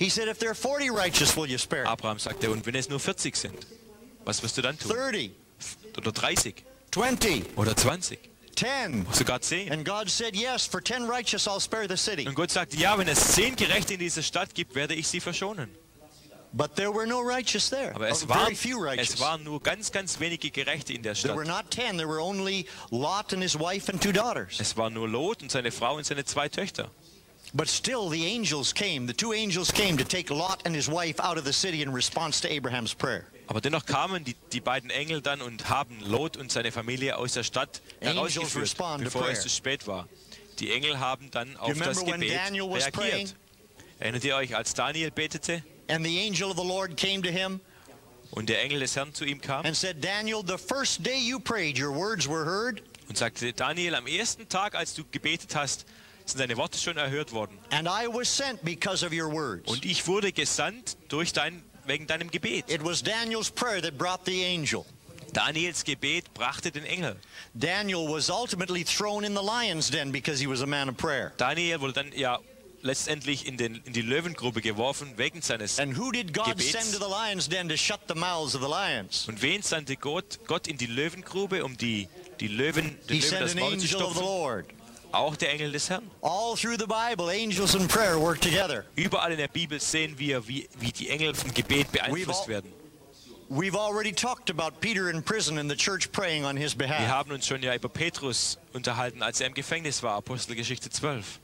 He said, if there are 40 righteous, will you spare? Abraham sagte, und wenn es nur 40 sind, was wirst du dann tun? 30, Oder 30 20, oder 20, 10. sogar 10. And God said, yes, for 10 righteous, I'll spare the city. Und Gott sagte, ja, wenn es 10 Gerechte in dieser Stadt gibt, werde ich sie verschonen. But there were no righteous there. Aber Or es very few waren, righteous. es waren nur ganz, ganz wenige Gerechte in der There Stadt. were not 10. There were only Lot and his wife and 2 daughters. Es waren nur Lot und seine Frau und seine 2 Töchter. But still, the angels came. The 2 angels came to take Lot and his wife out of the city in response to Abraham's prayer. Aber dennoch kamen die beiden Engel dann und haben Lot und seine Familie aus der Stadt Angels herausgeführt, respond to bevor es prayer. zu spät war. Die Engel haben dann auf remember das when Gebet Daniel was praying? reagiert. Erinnert ihr euch, als Daniel betete And the angel of the Lord came to him und der Engel des Herrn zu ihm kam and said, Daniel, the first day you prayed, your words were heard, und sagte, Daniel, am ersten Tag, als du gebetet hast, sind deine Worte schon erhört worden. and I was sent because of your words. Und ich wurde gesandt wegen deinem Gebet. It was Daniel's prayer that brought the angel. Daniels Gebet brachte den Engel. Daniel was ultimately thrown in the lion's den because he was a man of prayer. Daniel wurde dann ja letztendlich in die Löwengrube geworfen wegen seines And who did God Gebets. send to the lion's den to shut the mouths of the lions? Und wen sandte Gott in die Löwengrube, um den Löwen He sent das an Maul zu angel of the stopfen? Lord. Auch der Engel des Herrn. All through the Bible, angels and prayer work together. Überall in der Bibel sehen wir, wie die Engel vom Gebet beeinflusst all- werden. We've already talked about Peter in prison and the church praying on his Wir behalf. haben uns schon ja über Petrus unterhalten, als er im Gefängnis war, Apostelgeschichte 12.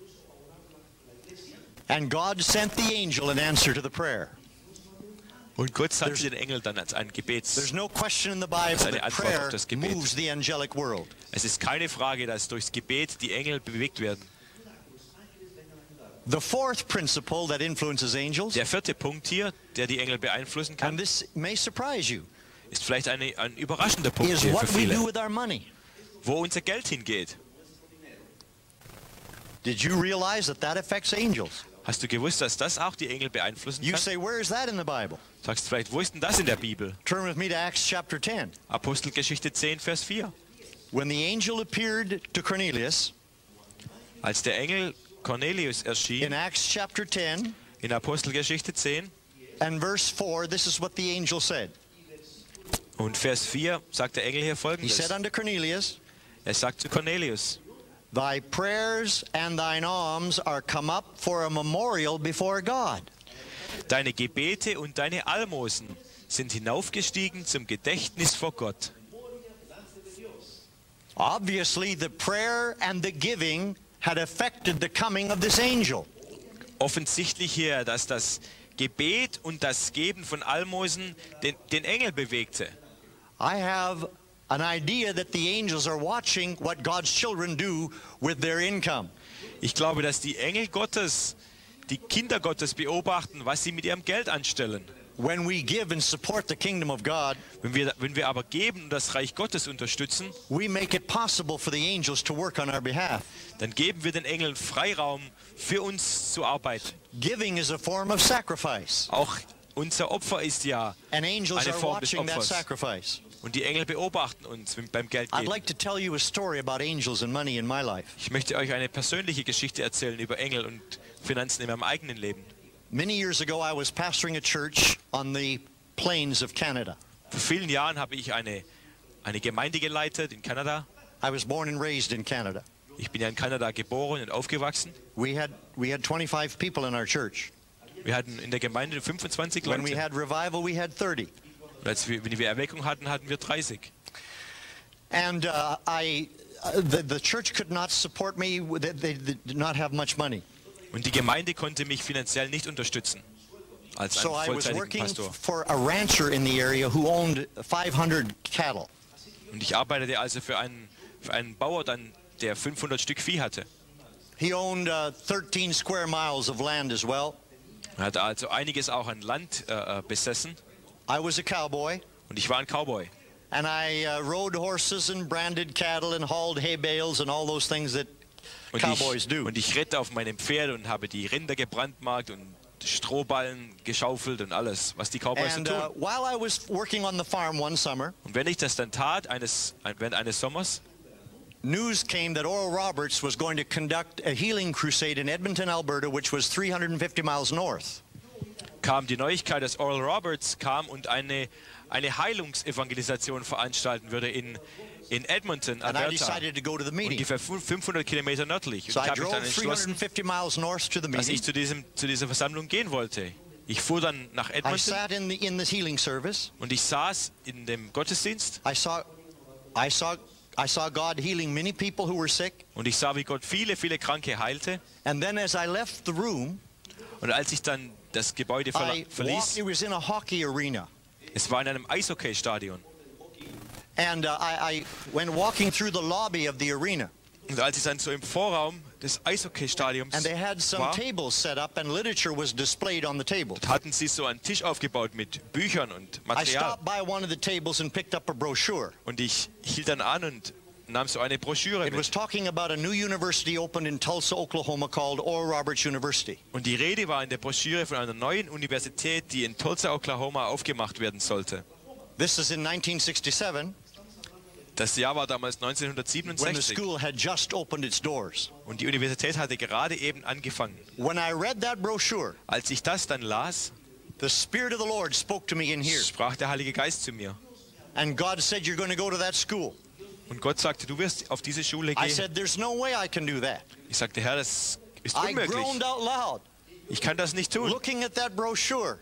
And God sent the angel in answer to the prayer. Und Gott sandte den Engel dann als ein Gebets. There's no question in the Bible Seine that Antwort auf prayer das Gebet. moves the angelic world. Es ist keine Frage, dass durchs Gebet die Engel bewegt werden. The fourth principle that influences angels, Der vierte Punkt hier, der die Engel beeinflussen and kann, this may surprise you, ist vielleicht ein überraschender Punkt is hier für what we do viele, with our money. wo unser Geld hingeht. Did you realize that that affects angels? Hast du gewusst, dass das auch die Engel beeinflussen You kann? say, where is that in the Bible? Sagst du vielleicht, wo ist denn das in der Bibel? Turn with me to Acts chapter 10. Apostelgeschichte 10, Vers 4. When the angel appeared to Cornelius Als der Engel Cornelius in erschien, Acts chapter 10 in Apostelgeschichte 10 and verse 4, this is what the angel said. und Vers 4 sagt der Engel hier He folgendes. said unto Cornelius, Er sagt zu Cornelius, thy prayers and thine alms are come up for a memorial before God. deine Gebete und deine Almosen sind hinaufgestiegen zum Gedächtnis vor Gott. Obviously, the prayer and the giving had affected the coming of this angel. Offensichtlich hier, dass das Gebet und das Geben von Almosen den Engel bewegte. I have an idea that the angels are watching what God's children do with their income. Ich glaube, dass die Engel Gottes, die Kinder Gottes beobachten, was sie mit ihrem Geld anstellen. When we give and support the kingdom of God, Wenn wir aber geben und das Reich Gottes unterstützen, we make it possible for the angels to work on our behalf. dann geben wir den Engeln Freiraum, für uns zu arbeiten. Giving is a form of sacrifice, Auch unser Opfer ist ja and angels eine are Form des watching that Opfers. sacrifice. Und die Engel beobachten uns beim I'd Geldgeben. like to tell you a story about angels and money in my life. Ich möchte euch eine persönliche Geschichte erzählen über Engel und Finanzen in meinem eigenen Leben. Many years ago, I was pastoring a church on the plains of Canada. Vor vielen Jahren habe ich eine Gemeinde geleitet in Kanada. I was born and raised in Canada. Ich bin ja in Kanada geboren und aufgewachsen. We had 25 people in our church. Wir hatten in der Gemeinde 25 When we Leute. had revival, we had 30. Und wenn wir Erweckung hatten, hatten wir 30. And the church could not support me. They did not have much money. Und die Gemeinde konnte mich finanziell nicht unterstützen als So I einen was vollzeitigen working Pastor. for a rancher in the area who owned 500 cattle. Und ich arbeitete also für einen Bauer dann, der 500 Stück Vieh hatte. He owned 13 square miles of land as well. Er hatte also einiges auch an Land besessen. I was a cowboy, Und ich war ein Cowboy. and I rode horses and branded cattle and hauled hay bales and all those things that cowboys do. Und ich ritt auf meinem Pferd und habe die Rinder gebrandmarkt und Strohballen geschaufelt und alles, was die Cowboys so And tun. while I was working on the farm one summer, Und wenn ich das dann tat, während eines Sommers, news came that Oral Roberts was going to conduct a healing crusade in Edmonton, Alberta, which was 350 miles north. kam die Neuigkeit, dass Oral Roberts kam und eine Heilungsevangelisation veranstalten würde in Edmonton, And I Alberta, decided to go to the meeting. ungefähr 500 Kilometer nördlich. Und So ich I habe mich dann drove entschlossen, 350 miles north to the dass meeting. ich zu dieser Versammlung gehen wollte. Ich fuhr dann nach I Edmonton sat in the healing service. und ich saß in dem Gottesdienst I saw God healing many people who were sick. und ich sah, wie Gott viele, viele Kranke heilte. And then as I left the room, Und als ich dann das Gebäude I walked, verließ, it was in a hockey arena. es war in einem Eishockeystadion. And I went walking through the lobby of the arena. Und als ich dann so im Vorraum des Eishockeystadions And they had some war, tables set up and literature was displayed on the table. hatten sie so einen Tisch aufgebaut mit Büchern und I Material. stopped by one of the tables and picked up a brochure. Und ich hielt dann an und nahm so eine Broschüre It was mit. talking about a new university opened in Tulsa, Oklahoma called Oral Roberts University. Und die Rede war in der Broschüre von einer neuen Universität, die in Tulsa, Oklahoma aufgemacht werden sollte. This is in 1967 Das Jahr war damals when the 1967 school had just opened its doors. und die Universität hatte gerade eben angefangen. When I read that brochure, Als ich das dann las, the Spirit of the Lord spoke to me in here. sprach der Heilige Geist zu mir. And God said, you're going to go to that school. Und Gott sagte, du wirst auf diese Schule I gehen. said, there's no way I can do that. Ich sagte, Herr, das ist I unmöglich. groaned out loud, Ich kann das nicht tun. looking at that brochure.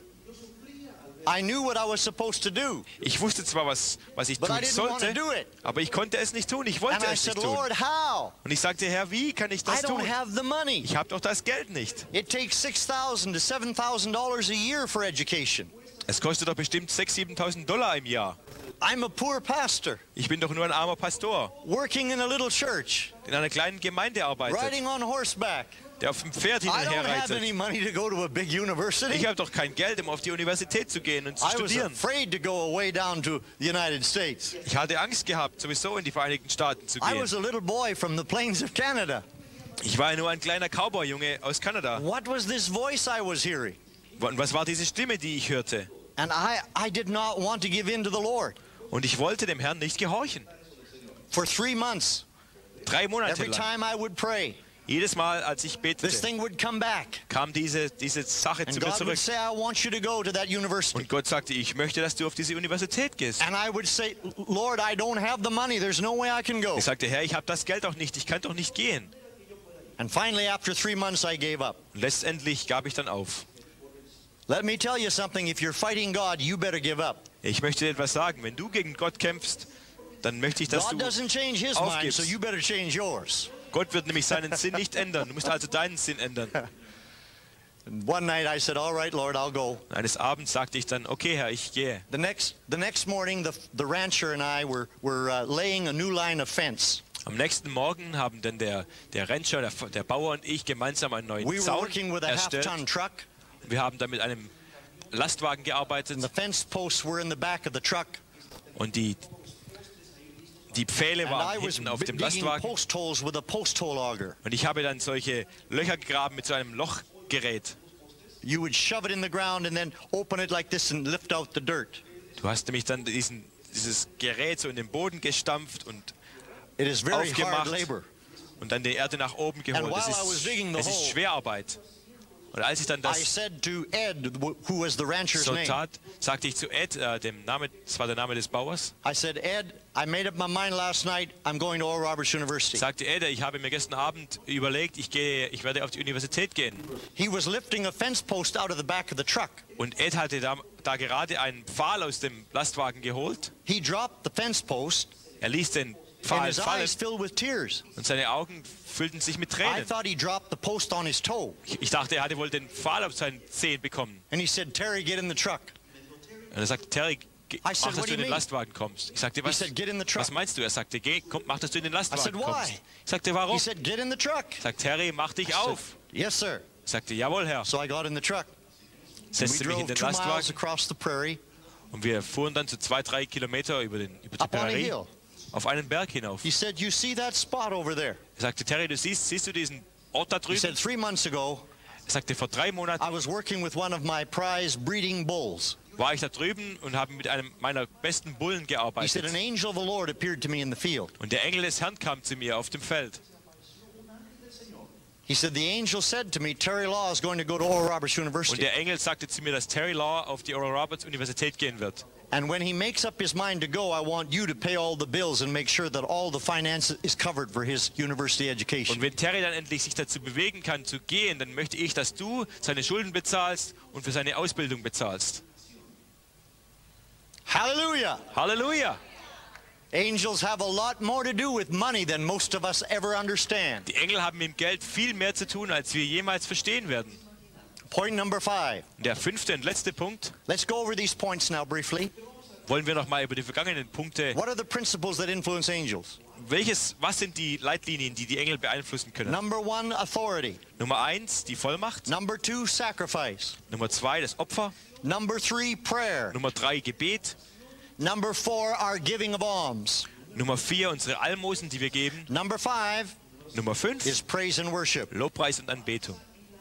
I knew what I was supposed to do, Ich wusste zwar, was ich but I tun didn't want to sollte, do it. aber ich konnte es nicht tun. Ich And wollte I es said, nicht tun. Lord, how? Und ich sagte, Herr, wie kann ich I das don't tun? have the money. Ich habe doch das Geld nicht. It takes $6,000 to $7,000 a year for education. Es kostet doch bestimmt 6.000, 7.000 Dollar im Jahr. I'm a poor pastor, Ich bin doch nur ein armer Pastor, working in a little church, der in einer kleinen Gemeinde arbeitet, riding on horseback. der auf dem Pferd hin I und her don't have any reitet. money to go to a big university. Ich habe doch kein Geld, um auf die Universität zu gehen und zu I was studieren. afraid to go away down to the United States. Ich hatte Angst gehabt, sowieso in die Vereinigten Staaten zu I gehen. was a little boy from the plains of Canada. Ich war ja nur ein kleiner Cowboy-Junge aus Kanada. What was this voice I was hearing? Und was war diese Stimme, die ich hörte? And I did not want to give in to the Lord. Und ich wollte dem Herrn nicht gehorchen. For 3 months, 3 Monate every lang. time I would pray, Jedes Mal, als ich this betete, thing would come back. kam diese Sache And zu mir God zurück. would say, I want you to go to that university. Und Gott sagte, ich möchte, dass du auf diese Universität gehst. And I would say, Lord, I don't have the money. There's no way I can go. Ich sagte, Herr, ich habe das Geld doch nicht, ich kann doch nicht gehen. And finally, after 3 months, I gave up. Und letztendlich gab ich dann auf. Let me tell you something. If you're fighting God, you better give up. Ich möchte dir etwas sagen, wenn du gegen Gott kämpfst, dann möchte ich, dass God du doesn't change his mind, aufgibst. so you better change yours. Gott wird nämlich seinen Sinn nicht ändern. Du musst also deinen Sinn ändern. And one night I said, all right, Lord, I'll go. Und eines Abends sagte ich dann, okay, Herr, ich gehe. The next morning, the rancher and I were laying a new line of fence. Am nächsten Morgen haben dann der Rancher, der Bauer und ich gemeinsam einen neuen We were Zaun working with a erstellt. half-ton truck, Wir haben dann mit einem Lastwagen gearbeitet and the fence posts were in the back of the truck. und die Pfähle And I waren was hinten auf dem digging Lastwagen. post holes with a post hole auger. Und ich habe dann solche Löcher gegraben mit so einem Lochgerät. You would shove it in the ground and then open it like this and lift out the dirt. Du hast nämlich dann dieses Gerät so in den Boden gestampft und It is very hard aufgemacht labor. und dann die Erde nach oben geholt. And while I was digging the Es ist hole, Schwerarbeit. Und als ich dann I das said to Ed, who was the rancher's so name, tat, sagte ich zu Ed, das war der Name des Bauers, I said, Ed, I made up my mind last night, I'm going to Oral Roberts University. sagte Ed, ich habe mir gestern Abend überlegt, ich werde auf die Universität gehen. He was lifting a fence post out of the back of the truck. Und Ed hatte da gerade einen Pfahl aus dem Lastwagen geholt. He dropped the fence post Er ließ den and Pfahl his fallen eyes filled with tears. und seine Augen füllten sich mit I Tränen. thought he dropped the post on his toe. Ich dachte, er hatte wohl den Pfahl auf seinen Zehen bekommen. And he said, Terry, get in the truck. Und er sagte, Terry, mach, said, dass "What du do in you den mean?" Lastwagen kommst. Ich sagte, was, said, "Get in the truck." was meinst du? Er sagte, mach, dass du in den I said, Lastwagen "Why?" kommst. Ich sagte, He warum? said, get in the truck. Sagt Terry, mach dich I said, auf. yes, sir. Ich sagte, jawohl, Herr. So I got in the truck. We Setzte mich in drove den 2 miles Lastwagen across the prairie und wir fuhren dann so 2-3 Kilometer über die up on a Prärie hill. auf einen Berg hinauf. He said, you see that spot over there? Er sagte, Terry, siehst du diesen Ort da He drüben? said, 3 months ago, Er sagte, vor 3 Monaten I was working with one of my prize breeding bulls. war ich da drüben und habe mit einem meiner besten Bullen He said, gearbeitet. an angel of the Lord appeared to me in the field. Und der Engel des Herrn kam zu mir auf dem Feld. He said, the angel said to me, Terry Law is going to go to Oral Roberts Und University. der Engel sagte zu mir, dass Terry Law auf die Oral Roberts Universität gehen wird. And when he makes up his mind to go, I want you to pay all the bills and make sure that all the finance is covered for his university education. Und wenn Terry dann endlich sich dazu bewegen kann, zu gehen, dann möchte ich, dass du seine Schulden bezahlst und für seine Ausbildung bezahlst. Hallelujah! Halleluja! Angels have a lot more to do with money than most of us ever understand. Die Engel haben mit dem Geld viel mehr zu tun, als wir jemals verstehen werden. Point number 5. Und der 5. und letzte Punkt, Let's go over these points now briefly. wollen wir noch mal über die vergangenen Punkte. What are the principles that influence angels? Was sind die Leitlinien, die die Engel beeinflussen können? Number 1, authority. Nummer 1, die Vollmacht. Number 2, sacrifice. Nummer 2, das Opfer. Number 3, prayer. Nummer 3, Gebet. Number 4, our giving of alms. Nummer 4, unsere Almosen, die wir geben. Number 5 Nummer 5, is praise and worship. Lobpreis und Anbetung.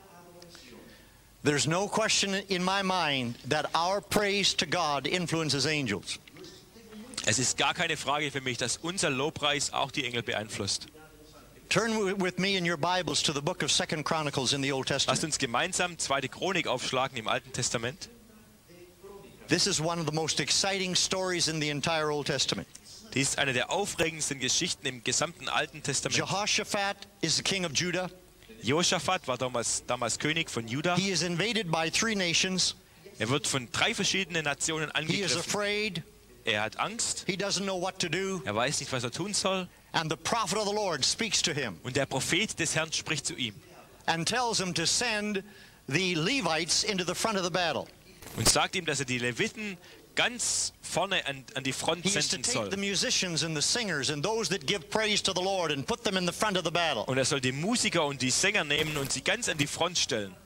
There's no question in my mind that our praise to God influences angels. Es ist gar keine Frage für mich, dass unser Lobpreis auch die Engel beeinflusst. Turn with me in your Bibles to the book of 2 Chronicles in the Old Lasst Testament. uns gemeinsam 2. Chronik aufschlagen im Alten Testament. This is one of the most exciting stories in the entire Old Testament. Dies ist eine der aufregendsten Geschichten im gesamten Alten Testament. Jehoshaphat is the king of Judah. Josaphat war damals König von Juda. He is invaded by 3 nations. Er wird von 3 verschiedenen Nationen He is angegriffen. afraid. Er hat Angst. He doesn't know what to do. Er weiß nicht, was er tun soll. And the prophet of the Lord speaks to him Und der Prophet des Herrn spricht zu ihm and tells him to send the Levites into the front of the battle. und sagt ihm, dass er die Leviten ganz vorne an die Front He is to senden take soll. the musicians and the singers and those that give praise to the Lord and put them in the front of the battle. Und er soll die Musiker und die Sänger nehmen und sie ganz an die Front stellen.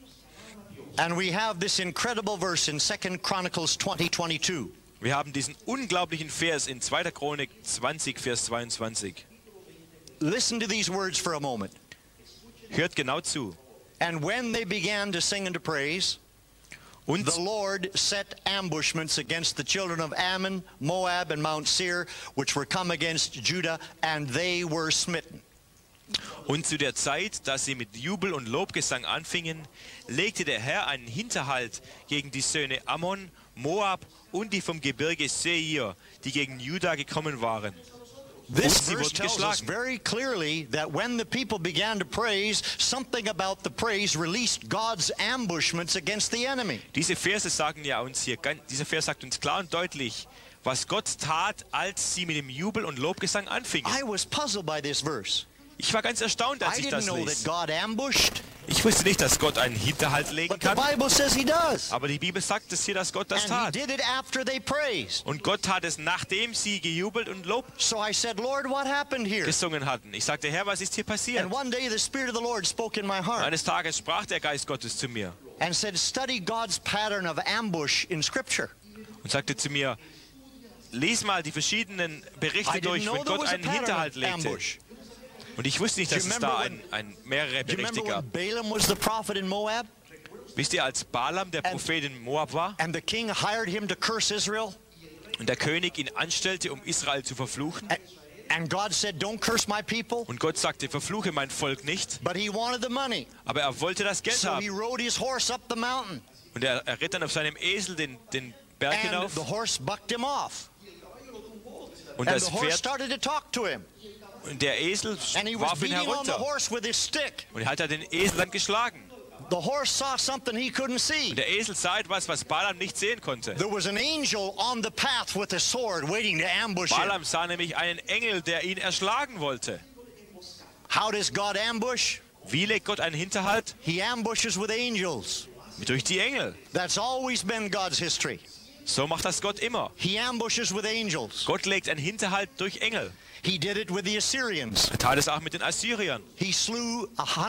And we have this incredible verse in 2 Chronicles 20:22. Wir haben diesen unglaublichen Vers in 2. Chronik 20, Vers 22. Listen to these words for a moment. Hört genau zu. And when they began to sing and to praise, Und, the Lord set ambushments against the children of Ammon, Moab, and Mount Seir, which were come against Judah, and they were smitten. und zu der Zeit, da sie mit Jubel und Lobgesang anfingen, legte der Herr einen Hinterhalt gegen die Söhne Ammon, Moab und die vom Gebirge Seir, die gegen Juda gekommen waren. This Und sie verse wurden tells us geschlagen. very clearly that when the people began to praise, something about the praise released God's ambushments against the enemy. Diese Verse sagen ja uns hier, dieser Vers sagt uns klar und deutlich, was Gott tat, als sie mit dem Jubel und Lobgesang anfingen. I was puzzled by this verse. Ich war ganz erstaunt, als I ich didn't das know that ließ. God ambushed, Ich wusste nicht, dass Gott einen Hinterhalt legen but the kann, Bible says he does. aber die Bibel sagt es hier, dass Gott das And he tat. did it after they praised. Und Gott tat es, nachdem sie gejubelt und Lob So I said, Lord, what happened here? gesungen hatten. Ich sagte, Herr, was ist hier passiert? And one day the Spirit of the Lord spoke in my heart Eines Tages sprach der Geist Gottes zu mir and said, study God's pattern of ambush in Scripture. und sagte zu mir, lies mal die verschiedenen I Berichte didn't durch, know wenn there Gott was a einen pattern Hinterhalt of legte. ambush. Und ich wusste nicht, Do dass you es da remember mehrere Do you Berichte remember gab. when Balaam was the prophet in Moab Wisst ihr, als Balaam, der Prophet in Moab war and the king hired him to curse Israel? und der König ihn anstellte, um Israel zu verfluchen, And God said, don't curse my people. und Gott sagte, verfluche mein Volk nicht, But he wanted the money. aber er wollte das Geld So he haben. rode his horse up the mountain. Und er ritt dann auf seinem Esel den Berg And hinauf the horse bucked him off. und And das the horse Pferd started to talk to him. und der Esel And he was warf ihn beating on the herunter. horse with his stick. Und er hat den Esel dann geschlagen. The horse saw something he couldn't see. Und der Esel sah etwas, was Balaam nicht sehen konnte. There was an angel on the path with a sword waiting to ambush him. Balaam sah nämlich einen Engel, der ihn erschlagen wollte. How does God ambush? Wie legt Gott einen Hinterhalt? He ambushes with angels. Durch die Engel. That's always been God's history. So macht das Gott immer. He ambushes with angels. Gott legt einen Hinterhalt durch Engel. He did it with the Assyrians. Er tat es auch mit den Assyriern. He slew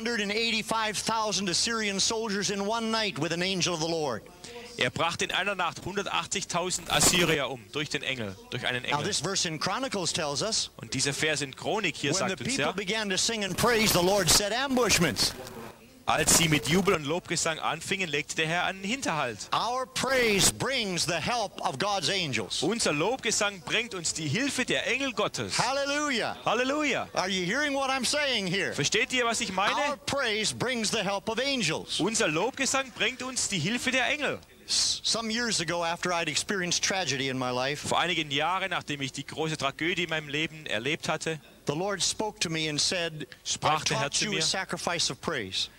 185,000 Assyrian soldiers in one night with an angel of the Lord. Er brachte in einer Nacht 180.000 Assyrier um durch den Engel, durch einen Now Engel. this verse in Chronicles tells us, Und dieser Vers in Chronik hier when the sagt uns people ja, began to sing and praise, the Lord set ambushments. Als sie mit Jubel und Lobgesang anfingen, legte der Herr einen Hinterhalt. Our praise brings the help of God's angels. Unser Lobgesang bringt uns die Hilfe der Engel Gottes. Hallelujah. Halleluja. Are you hearing what I'm saying here? Versteht ihr, was ich Our meine? praise brings the help of angels. Unser Lobgesang bringt uns die Hilfe der Engel. Some years ago, after I'd experienced tragedy in my life, Vor einigen Jahren, nachdem ich die große Tragödie in meinem Leben erlebt hatte, the Lord spoke to me and said, Sprach I've der Herr taught zu you mir. a sacrifice of praise.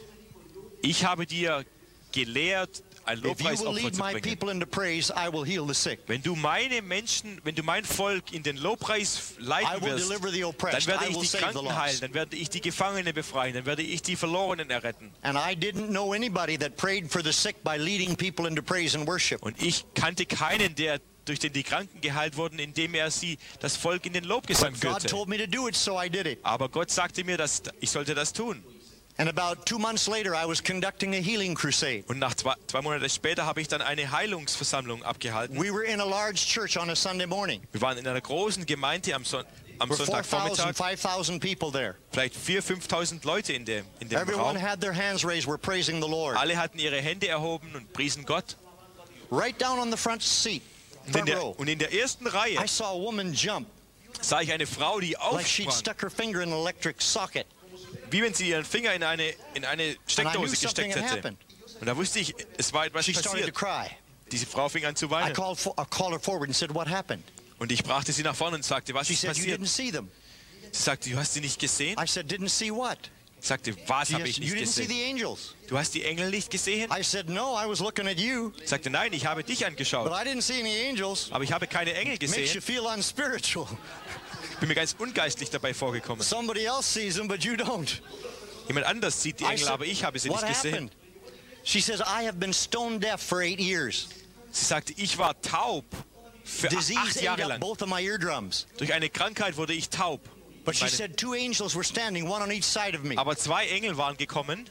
ich habe dir gelehrt, ein If you will Lobpreisopfer lead zu my bringen. people into praise, I will heal the sick. Wenn du meine Menschen, wenn du mein Volk in den Lobpreis I leiten will wirst, deliver the dann oppressed. werde I ich will die save the Kranken heilen, lost. dann werde ich die Gefangenen befreien, dann werde ich die Verlorenen erretten. And I didn't know anybody that prayed for the sick by leading people into praise and worship. Und ich kannte keinen, der durch den die Kranken geheilt wurden, indem er sie, das Volk in den Lobgesang God führte. told me to do it, so I did it. Aber Gott sagte mir, dass ich sollte das tun. And about 2 months later, I was conducting a healing crusade. Und nach zwei Monate später habe ich dann eine Heilungsversammlung abgehalten. We were in a large church on a Sunday morning. Wir waren in einer großen Gemeinde am There were 4,000, Sonntagvormittag. 5,000 people there. Vielleicht 4.000, 5.000 Leute in dem Everyone Raum. had their hands raised, were praising the Lord. Alle hatten ihre Hände erhoben und priesen Gott. Right down on the front seat, front row, Und in der ersten Reihe I saw a woman jump sah ich eine Frau, die like she'd aufsprang, stuck her finger in an electric socket. wie wenn sie ihren Finger in eine And I knew Steckdose something gesteckt had hätte. happened. Und da wusste ich, es war etwas She started to passiert. cry. Diese Frau fing an zu I weinen. called her forward and said, what happened? Und ich brachte sie nach vorne und sagte, was She ist said, you passiert? didn't see them. Sie sagte, du hast sie nicht gesehen? I said, didn't see what? Ich sagte, was habe ich You nicht didn't see gesehen? the angels. Du hast die Engel nicht gesehen? I said, no, I was looking at you, Ich sagte, nein, ich habe dich but angeschaut. I didn't see any angels. Aber ich habe keine Engel Makes you gesehen. feel unspiritual. Ich bin mir ganz ungeistlich dabei vorgekommen. Somebody else sees them, but you don't. Jemand anders sieht die I Engel, said, aber ich habe sie what nicht gesehen. happened? She says, I have been stone deaf for 8 years. Sie sagte, ich war taub für 8 Disease ate Jahre up lang. both of my eardrums. Durch eine Krankheit wurde ich taub. But she Meine- said 2 angels were standing, one on each side of me. Aber 2 Engel waren gekommen.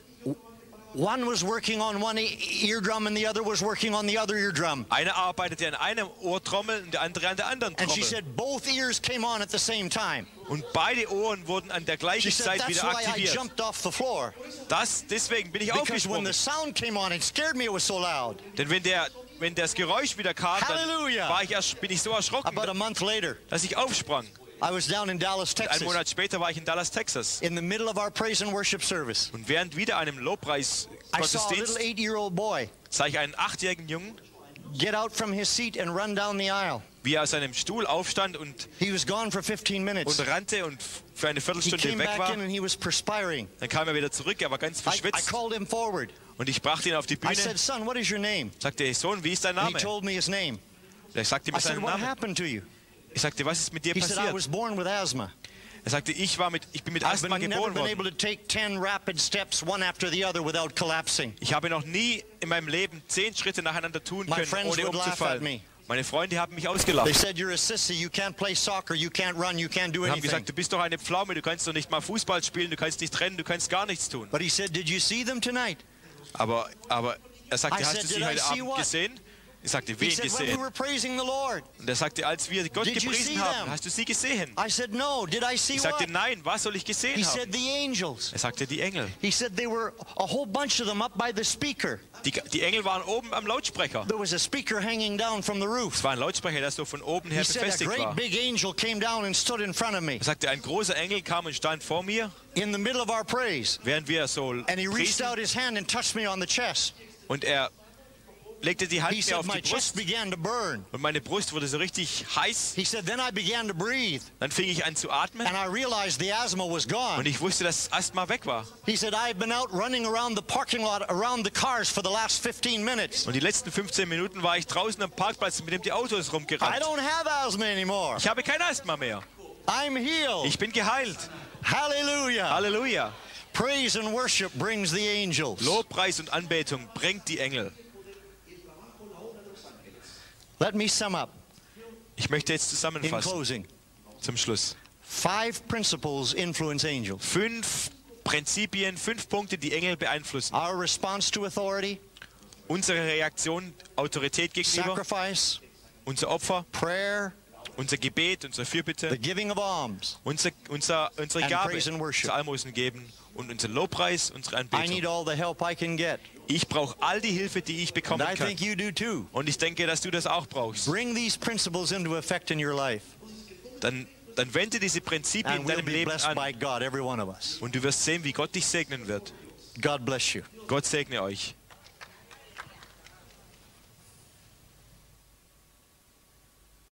One was working on one eardrum and the other was working on the other eardrum. Einer arbeitete an einer Ohrtrommel und der andere an der anderen And she Trommel. said both ears came on at the same time. Und beide Ohren wurden an der She gleichen said Zeit that's wieder why I aktiviert. jumped off the floor. Deswegen bin ich Because when aufgesprungen. the sound came on, it scared me, it was so loud. Denn wenn das Geräusch wieder kam, dann Halleluja. bin ich so erschrocken, About a month later, dass ich aufsprang. I was down in Dallas, Einen Texas, Monat später war ich in Dallas, Texas. in the middle of our praise and worship service. Und während wieder einem I saw a Lobpreis-Gottesdienst little 8-year-old boy sah ich einen 8-jährigen Jungen, get out from his seat and run down the aisle. wie er aus seinem Stuhl aufstand und He was gone for 15 minutes. rannte und für eine He Viertelstunde came weg back war. in and he was perspiring. Dann kam er wieder zurück, er war ganz I verschwitzt. called him forward. Und ich brachte ihn auf die I Bühne. said, son, what is your name? Sagte, Sohn, wie ist dein And he Name? told me his name. Er sagte I mir said, seinen what Namen. happened to you? Ich sagte, was ist mit dir He said, I was passiert? born with asthma. Er sagte, ich bin mit I've Asthma never geboren been able worden. to take 10 rapid steps one after the other without collapsing. Ich habe noch nie in meinem Leben 10 Schritte nacheinander tun My können, friends ohne would laugh at umzufallen. me. Meine Freunde haben mich They ausgelacht. said, you're a sissy, you can't play soccer, you can't run, you can't do Die haben anything. gesagt, du bist doch eine Pflaume, du kannst doch nicht mal Fußball spielen, du kannst nicht rennen, du kannst gar nichts tun. But he said, did you see them tonight? Aber er sagte, I hast said, du did sie I heute see Abend what? gesehen? Ich sagte, He wen said, when we gesehen? were praising the Lord. Und er sagte, als wir Gott Did you see gepriesen haben, them? hast du sie gesehen? I said, no, did I see Ich what? sagte, nein, was soll ich gesehen He haben? said, the angels. Er sagte, die Engel. He said, they were a whole bunch of them up by the speaker. Die Engel waren oben am Lautsprecher. There was a speaker hanging down from the roof. Es war ein Lautsprecher, der so von oben her He said, a befestigt great war. big angel came down and stood in front of me Er sagte, ein großer Engel kam und stand vor mir, in the middle of our praise. während wir so And he reached priesen. out his hand and touched me on the chest. Und er legte die Hand He mir said, auf my die chest Brust. began to burn. Und meine Brust wurde so richtig heiß. He said, then I began to breathe. Dann fing ich an zu atmen. And I realized the asthma was Und gone. ich wusste, dass das Asthma weg war. He said, I've been out running around the parking lot, around the cars for the last 15 minutes. Und die letzten 15 Minuten war ich draußen am Parkplatz mit dem die Autos I rumgerannt. don't have asthma anymore. Ich habe kein Asthma mehr. I'm healed. Ich bin geheilt. Hallelujah. Halleluja. Praise and worship brings the angels. Lobpreis und Anbetung bringt die Engel. Let me sum up Ich möchte jetzt in zusammenfassen closing. zum Schluss. 5 principles influence angels. 5 Prinzipien, 5 Punkte, die Engel beeinflussen. Our response to authority, Unsere Reaktion, Autorität gegenüber, sacrifice, unser Opfer, prayer, unser Gebet, unsere the Fürbitte, giving of alms. unsere And Gabe, praise and worship. unser Almosen geben und unseren Lobpreis, unsere I need Anbetung. all the help I can get. Ich brauche all die Hilfe, die ich And bekommen I kann. think you do too. Und ich denke, dass du das auch brauchst. Bring these principles into effect in your life. Dann wende diese Prinzipien in And we'll deinem be Leben blessed by an. God, every one of us. Und du wirst sehen, wie Gott dich segnen wird. God bless you. Gott segne euch.